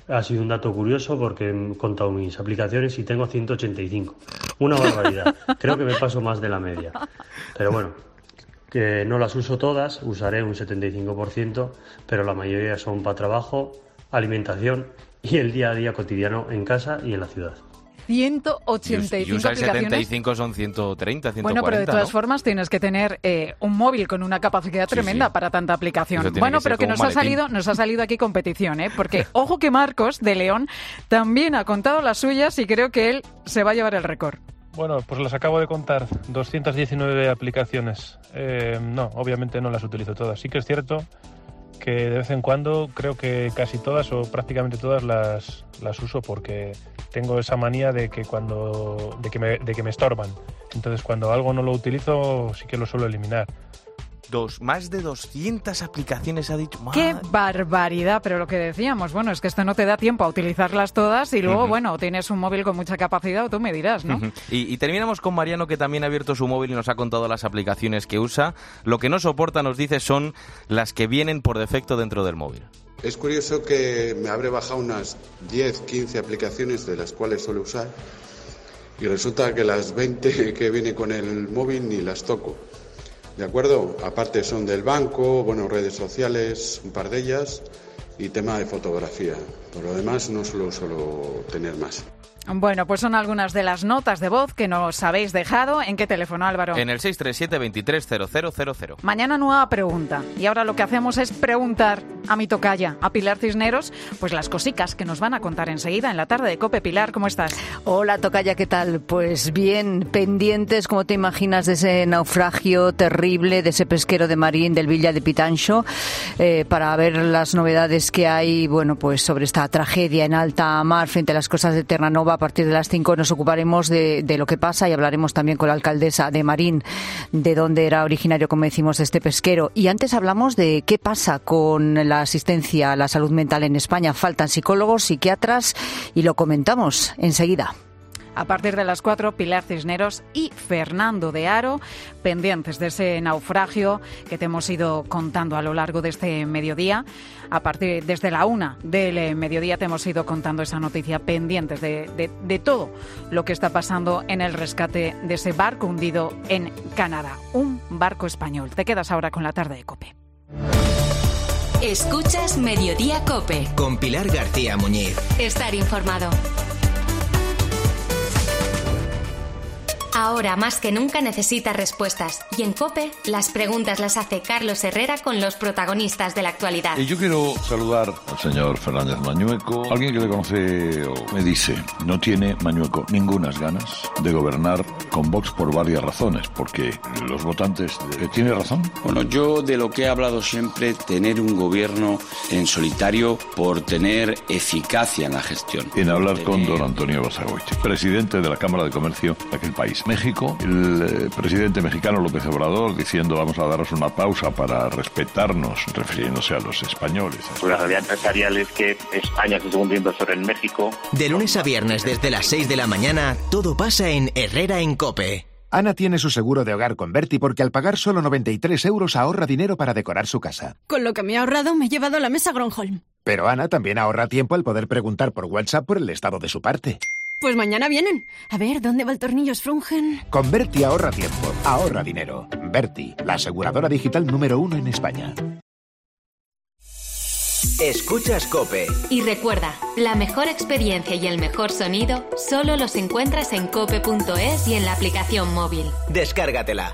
Ha sido un dato curioso porque he contado mis aplicaciones y tengo ciento ochenta y cinco. Una barbaridad. Creo que me paso más de la media. Pero bueno, que no las uso todas, usaré un setenta y cinco por ciento, pero la mayoría son para trabajo, alimentación y el día a día cotidiano en casa y en la ciudad. ciento ochenta y cinco y usar aplicaciones. setenta y cinco son ciento treinta, ciento cuarenta. Bueno, pero de todas ¿no? formas tienes que tener eh, un móvil con una capacidad Sí, tremenda sí. para tanta aplicación. Eso tiene Bueno, que pero ser que como nos un ha maletín. salido, nos ha salido aquí competición, ¿eh? Porque ojo que Marcos de León también ha contado las suyas y creo que él se va a llevar el récord. Bueno, pues las acabo de contar, doscientas diecinueve aplicaciones. Eh, no, obviamente no las utilizo todas. Sí que es cierto que de vez en cuando creo que casi todas o prácticamente todas las, las uso porque tengo esa manía de que cuando de que me, de que me estorban. Entonces cuando algo no lo utilizo sí que lo suelo eliminar. Dos, más de doscientas aplicaciones ha dicho. ¡Qué barbaridad! Pero lo que decíamos, bueno, es que esto no te da tiempo a utilizarlas todas y luego, Ujú. bueno, tienes un móvil con mucha capacidad o tú me dirás, ¿no? Ujú. Y, y terminamos con Mariano, que también ha abierto su móvil y nos ha contado las aplicaciones que usa. Lo que no soporta, nos dice, son las que vienen por defecto dentro del móvil. Es curioso que me habré bajado unas diez, quince aplicaciones de las cuales suelo usar y resulta que las veinte que viene con el móvil ni las toco. ¿De acuerdo? Aparte son del banco, bueno, redes sociales, un par de ellas y tema de fotografía. Por lo demás no suelo, suelo tener más. Bueno, pues son algunas de las notas de voz que nos habéis dejado. ¿En qué teléfono, Álvaro? En el seis tres siete, veintitrés, cero cero cero cero. Mañana nueva pregunta. Y ahora lo que hacemos es preguntar a mi tocaya, a Pilar Cisneros, pues las cosicas que nos van a contar enseguida en la tarde de COPE. Pilar, ¿cómo estás? Hola, tocaya, ¿qué tal? Pues bien, pendientes, como te imaginas, de ese naufragio terrible, de ese pesquero de Marín, del Villa de Pitancho, eh, para ver las novedades que hay, bueno, pues sobre esta tragedia en alta mar frente a las costas de Terranova. A partir de las cinco nos ocuparemos de, de lo que pasa y hablaremos también con la alcaldesa de Marín, de dónde era originario, como decimos, este pesquero. Y antes hablamos de qué pasa con la asistencia a la salud mental en España. Faltan psicólogos, psiquiatras y lo comentamos enseguida. A partir de las cuatro, Pilar Cisneros y Fernando de Aro, pendientes de ese naufragio que te hemos ido contando a lo largo de este mediodía. A partir desde la una del mediodía te hemos ido contando esa noticia, pendientes de, de, de todo lo que está pasando en el rescate de ese barco hundido en Canadá. Un barco español. Te quedas ahora con la tarde de COPE. Escuchas Mediodía COPE. Con Pilar García Muñiz. Estar informado. Ahora más que nunca necesitas respuestas. Y en COPE, las preguntas las hace Carlos Herrera con los protagonistas de la actualidad. Y yo quiero saludar al señor Fernández Mañueco. Alguien que le conoce me dice, no tiene Mañueco ningunas ganas de gobernar con Vox por varias razones. Porque los votantes... ¿Tiene razón? Bueno, yo de lo que he hablado siempre, tener un gobierno en solitario por tener eficacia en la gestión. En hablar con don Antonio Basagoiti, presidente de la Cámara de Comercio de aquel país. México, el eh, presidente mexicano López Obrador diciendo vamos a daros una pausa para respetarnos, refiriéndose a los españoles. La realidad empresarial es que España es el segundo inversor en México. De lunes a viernes desde las seis de la mañana, todo pasa en Herrera en COPE. Ana tiene su seguro de hogar con Berti porque al pagar solo noventa y tres euros ahorra dinero para decorar su casa. Con lo que me he ahorrado me he llevado la mesa Gronholm. Pero Ana también ahorra tiempo al poder preguntar por WhatsApp por el estado de su parte. Pues mañana vienen. A ver, ¿dónde va el tornillo Sprungen? Con Berti ahorra tiempo, ahorra dinero. Berti, la aseguradora digital número uno en España. Escuchas COPE. Y recuerda, la mejor experiencia y el mejor sonido solo los encuentras en cope punto es y en la aplicación móvil. Descárgatela.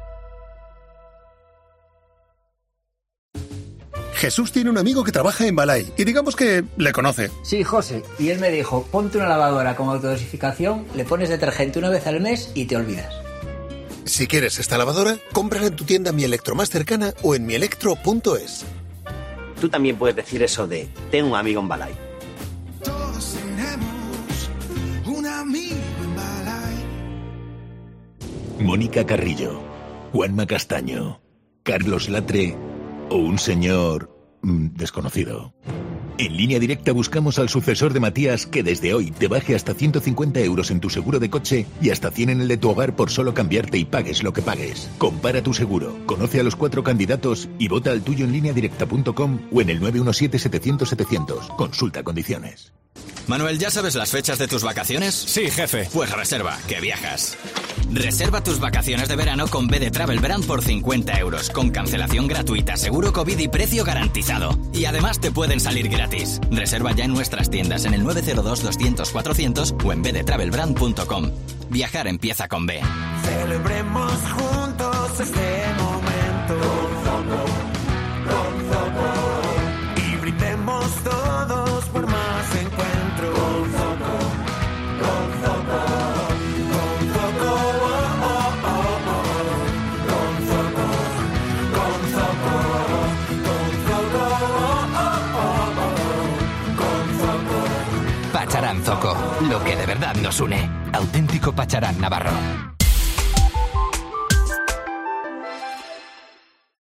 Jesús tiene un amigo que trabaja en Balay y digamos que le conoce. Sí, José. Y él me dijo, ponte una lavadora con autodosificación, le pones detergente una vez al mes y te olvidas. Si quieres esta lavadora, cómprala en tu tienda Mi Electro más cercana o en mi electro punto es. Tú también puedes decir eso de, tengo un amigo en Balay. Todos tenemos un amigo en Balay. Mónica Carrillo, Juanma Castaño, Carlos Latre o un señor mmm, desconocido. En Línea Directa buscamos al sucesor de Matías que desde hoy te baje hasta ciento cincuenta euros en tu seguro de coche y hasta cien en el de tu hogar por solo cambiarte y pagues lo que pagues. Compara tu seguro, conoce a los cuatro candidatos y vota al tuyo en línea directa punto com o en el nueve uno siete setecientos setecientos. Consulta condiciones. Manuel, ¿ya sabes las fechas de tus vacaciones? Sí, jefe. Pues reserva, que viajas. Reserva tus vacaciones de verano con B de Travel Brand por cincuenta euros, con cancelación gratuita, seguro COVID y precio garantizado. Y además te pueden salir gratis. Reserva ya en nuestras tiendas en el nueve cero dos doscientos cuatrocientos o en b de travel brand punto com. Viajar empieza con B. Celebremos juntos este momento. Con Zoco, con Zoco. Y brindemos todos por más encuentros. Con Zoco, con Zoco. Con Zoco, oh, oh, oh, oh. Con Zoco, con Zoco. Con Zoco, oh, oh, oh, oh. Con Zoco. Pacharán Zoco, lo que de verdad nos une. Auténtico Pacharán navarro.